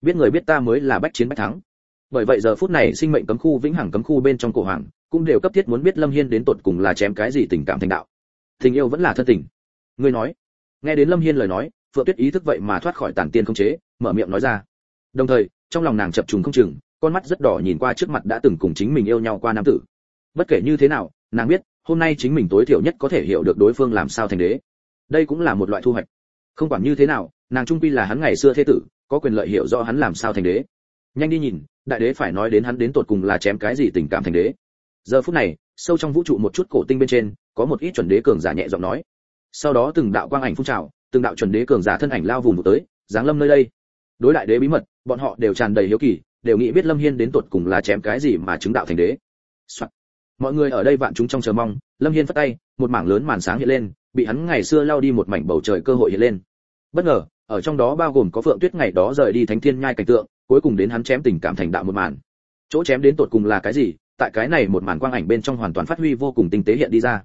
biết người biết ta mới là bách chiến bách thắng. Bởi vậy giờ phút này sinh mệnh cấm khu vĩnh hằng cấm khu bên trong cổ hoàng cũng đều cấp thiết muốn biết Lâm Hiên đến tột cùng là chém cái gì tình cảm thành đạo. Tình yêu vẫn là thân tình. Ngươi nói. Nghe đến Lâm Hiên lời nói, Phượng Tuyết ý thức vậy mà thoát khỏi tản tiên không chế, mở miệng nói ra. Đồng thời, trong lòng nàng chập trùng không chừng, con mắt rất đỏ nhìn qua trước mặt đã từng cùng chính mình yêu nhau qua nam tử. Bất kể như thế nào, nàng biết, hôm nay chính mình tối thiểu nhất có thể hiểu được đối phương làm sao thành đế. Đây cũng là một loại thu hoạch. Không quản như thế nào, nàng trung quy là hắn ngày xưa thế tử, có quyền lợi hiểu rõ hắn làm sao thành đế. Nhanh đi nhìn, đại đế phải nói đến hắn đến tột cùng là chém cái gì tình cảm thành đế. Giờ phút này, sâu trong vũ trụ một chút cổ tinh bên trên, có một ít chuẩn đế cường giả nhẹ giọng nói. Sau đó từng đạo quang ảnh phun trào, từng đạo chuẩn đế cường giả thân ảnh lao vùng tới, giáng lâm nơi đây. Đối đại đế bí mật, bọn họ đều tràn đầy hiếu kỳ, đều nghĩ biết Lâm Hiên đến tột cùng là chém cái gì mà chứng đạo thành đế. Soạn. Mọi người ở đây vạn chúng trong chờ mong, Lâm Hiên phất tay, một mảng lớn màn sáng hiện lên, bị hắn ngày xưa lao đi một mảnh bầu trời cơ hội hiện lên. Bất ngờ, ở trong đó bao gồm có Phượng Tuyết ngày đó rời đi Thánh Thiên Nhai cảnh tượng, cuối cùng đến hắn chém tình cảm thành đạo một màn. Chỗ chém đến tột cùng là cái gì? Tại cái này một màn quang ảnh bên trong hoàn toàn phát huy vô cùng tinh tế hiện đi ra.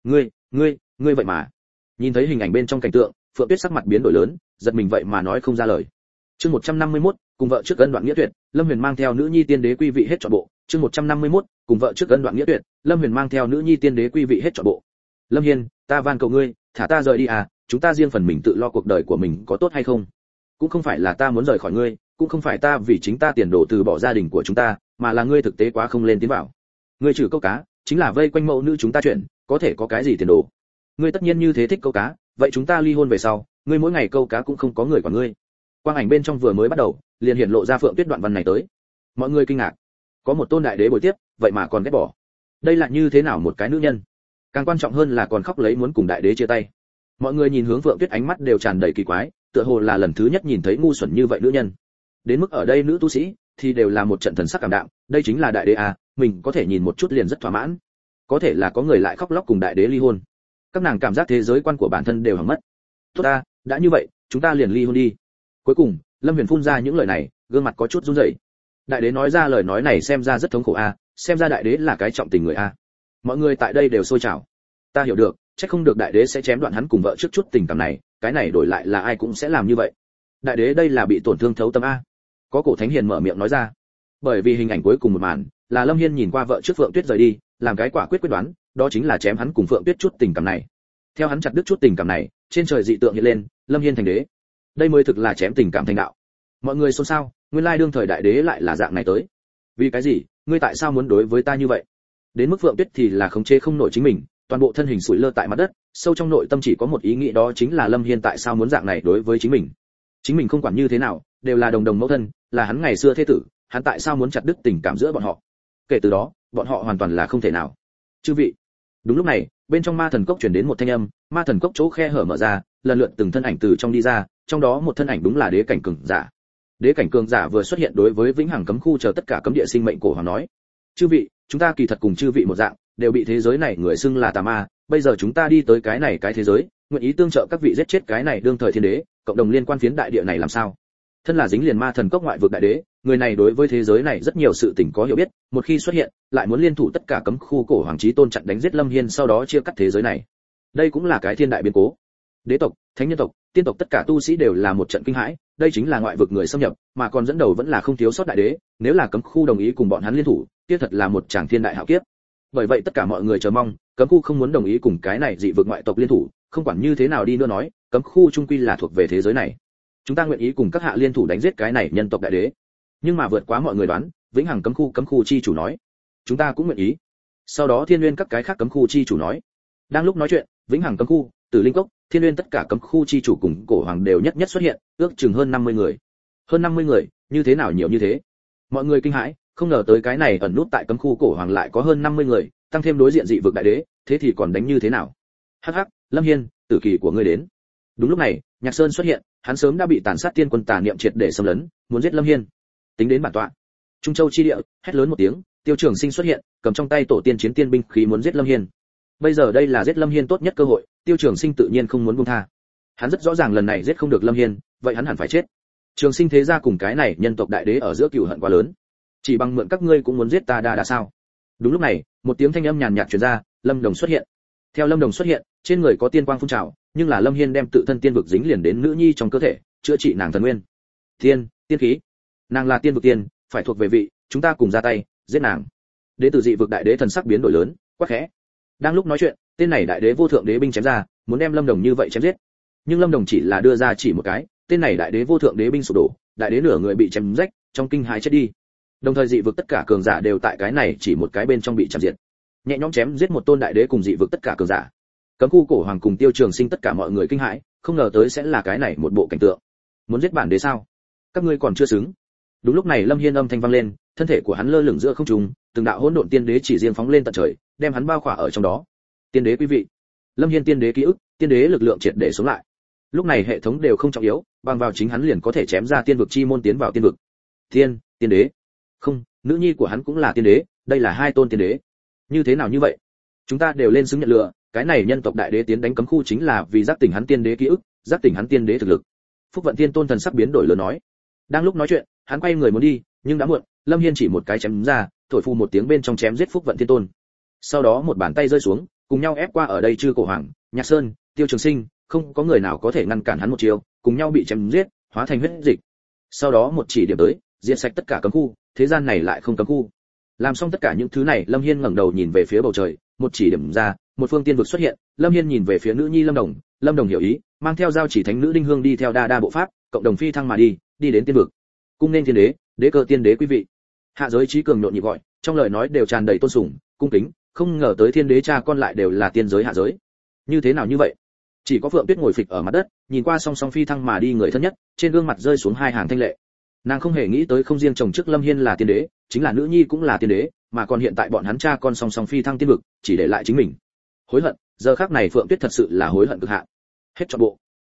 Ngươi vậy mà. Nhìn thấy hình ảnh bên trong cảnh tượng, Phượng Tuyết sắc mặt biến đổi lớn, giật mình vậy mà nói không ra lời. Chương 151, cùng vợ trước ân đoạn nghĩa tuyệt, Lâm Huyền mang theo nữ nhi tiên đế quy vị hết trọn bộ. Chương 151, cùng vợ trước ân đoạn nghĩa tuyệt, Lâm Huyền mang theo nữ nhi tiên đế quy vị hết trọn bộ. Lâm Hiên, ta van cầu ngươi, thả ta rời đi à, chúng ta riêng phần mình tự lo cuộc đời của mình có tốt hay không? Cũng không phải là ta muốn rời khỏi ngươi, cũng không phải ta vì chính ta tiền đồ từ bỏ gia đình của chúng ta, mà là ngươi thực tế quá không lên tiến vào. Ngươi trừ câu cá, chính là vây quanh mẫu nữ chúng ta chuyện, có thể có cái gì tiền đồ? Ngươi tất nhiên như thế thích câu cá, vậy chúng ta ly hôn về sau, ngươi mỗi ngày câu cá cũng không có người quản ngươi. Quang ảnh bên trong vừa mới bắt đầu, liền hiện lộ ra Phượng Tuyết đoạn văn này tới. Mọi người kinh ngạc, có một tôn đại đế bồi tiếp, vậy mà còn ghét bỏ. Đây là như thế nào một cái nữ nhân? Càng quan trọng hơn là còn khóc lấy muốn cùng đại đế chia tay. Mọi người nhìn hướng Phượng Tuyết ánh mắt đều tràn đầy kỳ quái, tựa hồ là lần thứ nhất nhìn thấy ngu xuẩn như vậy nữ nhân. Đến mức ở đây nữ tu sĩ thì đều là một trận thần sắc cảm đạm, đây chính là đại đế à, mình có thể nhìn một chút liền rất thỏa mãn. Có thể là có người lại khóc lóc cùng đại đế ly hôn. Các nàng cảm giác thế giới quan của bản thân đều hỏng mất. Tốt ta, đã như vậy, chúng ta liền ly hôn đi. Cuối cùng, Lâm Huyền phun ra những lời này, gương mặt có chút run rẩy. Đại đế nói ra lời nói này xem ra rất thống khổ a, xem ra đại đế là cái trọng tình người a. Mọi người tại đây đều sôi trào. Ta hiểu được, chắc không được đại đế sẽ chém đoạn hắn cùng vợ trước chút tình cảm này, cái này đổi lại là ai cũng sẽ làm như vậy. Đại đế đây là bị tổn thương thấu tâm a. Có cổ thánh hiền mở miệng nói ra. Bởi vì hình ảnh cuối cùng một màn, là Lâm Hiên nhìn qua vợ trước Phượng Tuyết rời đi, làm cái quả quyết đoán, đó chính là chém hắn cùng Phượng Tuyết chút tình cảm này. Theo hắn chặt đứt chút tình cảm này, trên trời dị tượng hiện lên, Lâm Hiên thành đế. Đây mới thực là chém tình cảm thành đạo. Mọi người xôn xao, nguyên lai đương thời đại đế lại là dạng này tới. Vì cái gì, ngươi tại sao muốn đối với ta như vậy? Đến mức Phượng Tuyết thì là khống chế không nổi chính mình, toàn bộ thân hình sủi lơ tại mặt đất, sâu trong nội tâm chỉ có một ý nghĩ, đó chính là Lâm Hiên tại sao muốn dạng này đối với chính mình. Chính mình không quản như thế nào, đều là đồng mẫu thân, là hắn ngày xưa thế tử, hắn tại sao muốn chặt đứt tình cảm giữa bọn họ? Kể từ đó, bọn họ hoàn toàn là không thể nào. Chư vị. Đúng lúc này, bên trong ma thần cốc truyền đến một thanh âm, ma thần cốc chỗ khe hở mở ra, lần lượt từng thân ảnh từ trong đi ra, trong đó một thân ảnh đúng là đế cảnh cường giả. Đế cảnh cường giả vừa xuất hiện đối với vĩnh hằng cấm khu chờ tất cả cấm địa sinh mệnh cổ hoàng nói: "Chư vị, chúng ta kỳ thật cùng chư vị một dạng, đều bị thế giới này người xưng là tà ma, bây giờ chúng ta đi tới cái này cái thế giới, nguyện ý tương trợ các vị giết chết cái này đương thời thiên đế, cộng đồng liên quan phiến đại địa này làm sao?" Thân là dính liền ma thần cốc ngoại vực đại đế, người này đối với thế giới này rất nhiều sự tình có hiểu biết, một khi xuất hiện, lại muốn liên thủ tất cả cấm khu cổ hoàng chí tôn chặn đánh giết Lâm Hiên, sau đó chia cắt thế giới này. Đây cũng là cái thiên đại biến cố. Đế tộc, thánh nhân tộc, tiên tộc tất cả tu sĩ đều là một trận kinh hãi, đây chính là ngoại vực người xâm nhập, mà còn dẫn đầu vẫn là không thiếu sót đại đế, nếu là cấm khu đồng ý cùng bọn hắn liên thủ, kia thật là một tràng thiên đại hạo kiếp. Bởi vậy tất cả mọi người chờ mong, cấm khu không muốn đồng ý cùng cái này dị vực ngoại tộc liên thủ, không quản như thế nào đi nữa nói, cấm khu trung quy là thuộc về thế giới này. Chúng ta nguyện ý cùng các hạ liên thủ đánh giết cái này nhân tộc đại đế. Nhưng mà vượt quá mọi người đoán, vĩnh hằng cấm khu chi chủ nói, chúng ta cũng nguyện ý. Sau đó thiên nguyên các cái khác cấm khu chi chủ nói. Đang lúc nói chuyện, vĩnh hằng cấm khu, Tử Linh cốc, thiên nguyên tất cả cấm khu chi chủ cùng cổ hoàng đều nhất nhất xuất hiện, ước chừng hơn 50 người. Hơn 50 người, như thế nào nhiều như thế? Mọi người kinh hãi, không ngờ tới cái này ẩn nút tại cấm khu cổ hoàng lại có hơn 50 người, tăng thêm đối diện dị vực đại đế, thế thì còn đánh như thế nào? Hắc hắc, Lâm Hiên, tử kỳ của ngươi đến. Đúng lúc này, Nhạc Sơn xuất hiện, hắn sớm đã bị tàn sát tiên quân tà niệm triệt để xâm lấn, muốn giết Lâm Hiên. Tính đến bản tọa, Trung Châu chi địa, hét lớn một tiếng, Tiêu Trường Sinh xuất hiện, cầm trong tay tổ tiên chiến tiên binh khí muốn giết Lâm Hiên. Bây giờ đây là giết Lâm Hiên tốt nhất cơ hội, Tiêu Trường Sinh tự nhiên không muốn buông tha. Hắn rất rõ ràng lần này giết không được Lâm Hiên, vậy hắn hẳn phải chết. Trường Sinh thế gia cùng cái này nhân tộc đại đế ở giữa cừu hận quá lớn, chỉ bằng mượn các ngươi cũng muốn giết ta đã sao? Đúng lúc này, một tiếng thanh âm nhàn nhạt truyền ra, Lâm Đồng xuất hiện. Theo Lâm Đồng xuất hiện, trên người có tiên quang phun trào, nhưng là Lâm Hiên đem tự thân tiên vực dính liền đến nữ nhi trong cơ thể, chữa trị nàng thần nguyên. Tiên khí. Nàng là tiên vực tiên, phải thuộc về vị, chúng ta cùng ra tay giết nàng. Đế tử dị vực đại đế thần sắc biến đổi lớn, quát khẽ. Đang lúc nói chuyện, tên này đại đế vô thượng đế binh chém ra, muốn đem Lâm Đồng như vậy chém giết. Nhưng Lâm Đồng chỉ là đưa ra chỉ một cái, tên này đại đế vô thượng đế binh sụp đổ, đại đế nửa người bị chém rách, trong kinh hãi chết đi. Đồng thời dị vực tất cả cường giả đều tại cái này chỉ một cái bên trong bị chém diệt. Nhẹ nhõm chém giết một tôn đại đế cùng dị vực tất cả cường giả. Cấm khu cổ hoàng cùng Tiêu Trường Sinh tất cả mọi người kinh hãi, không ngờ tới sẽ là cái này một bộ cảnh tượng. Muốn giết bản đế sao? Các ngươi còn chưa xứng. Đúng lúc này Lâm Hiên âm thanh vang lên, thân thể của hắn lơ lửng giữa không trung, từng đạo hỗn độn tiên đế chỉ riêng phóng lên tận trời, đem hắn bao khỏa ở trong đó. Tiên đế quý vị. Lâm Hiên tiên đế ký ức, tiên đế lực lượng triệt để sống lại. Lúc này hệ thống đều không trọng yếu, bằng vào chính hắn liền có thể chém ra tiên vực chi môn tiến vào tiên vực. Tiên đế. Không, nữ nhi của hắn cũng là tiên đế, đây là hai tôn tiên đế. Như thế nào như vậy? Chúng ta đều lên xứng nhận lừa, cái này nhân tộc đại đế tiến đánh cấm khu chính là vì giác tỉnh hắn tiên đế ký ức, giác tỉnh hắn tiên đế thực lực. Phúc Vận Tiên Tôn thần sắc biến đổi lớn nói. Đang lúc nói chuyện, hắn quay người muốn đi, nhưng đã muộn, Lâm Hiên chỉ một cái chém ra, thổi phù một tiếng bên trong chém giết Phúc Vận Tiên Tôn. Sau đó một bàn tay rơi xuống, cùng nhau ép qua ở đây chư cổ hoàng, Nhạc Sơn, Tiêu Trường Sinh, không có người nào có thể ngăn cản hắn một chiều, cùng nhau bị chém giết, hóa thành huyết dịch. Sau đó một chỉ điểm tới, diệt sạch tất cả cấm khu, thế gian này lại không cấm khu. Làm xong tất cả những thứ này, Lâm Hiên ngẩng đầu nhìn về phía bầu trời, một chỉ điểm ra, một phương tiên vực xuất hiện. Lâm Hiên nhìn về phía nữ nhi Lâm Đồng, Lâm Đồng hiểu ý, mang theo giao chỉ thánh nữ Đinh Hương đi theo đa bộ pháp, cộng đồng phi thăng mà đi, đi đến tiên vực. Cung nên thiên đế, đế cơ tiên đế quý vị. Hạ giới trí cường nhộn nhịp gọi, trong lời nói đều tràn đầy tôn sùng, cung kính, không ngờ tới thiên đế cha con lại đều là tiên giới hạ giới. Như thế nào như vậy? Chỉ có Phượng Tuyết ngồi phịch ở mặt đất, nhìn qua song song phi thăng mà đi người thân nhất, trên gương mặt rơi xuống hai hàng thanh lệ. Nàng không hề nghĩ tới không riêng chồng trước Lâm Hiên là tiên đế, chính là nữ nhi cũng là tiên đế, mà còn hiện tại bọn hắn cha con song song phi thăng tiên vực, chỉ để lại chính mình. Hối hận, giờ khắc này Phượng Tuyết thật sự là hối hận cực hạn. Hết trọn bộ.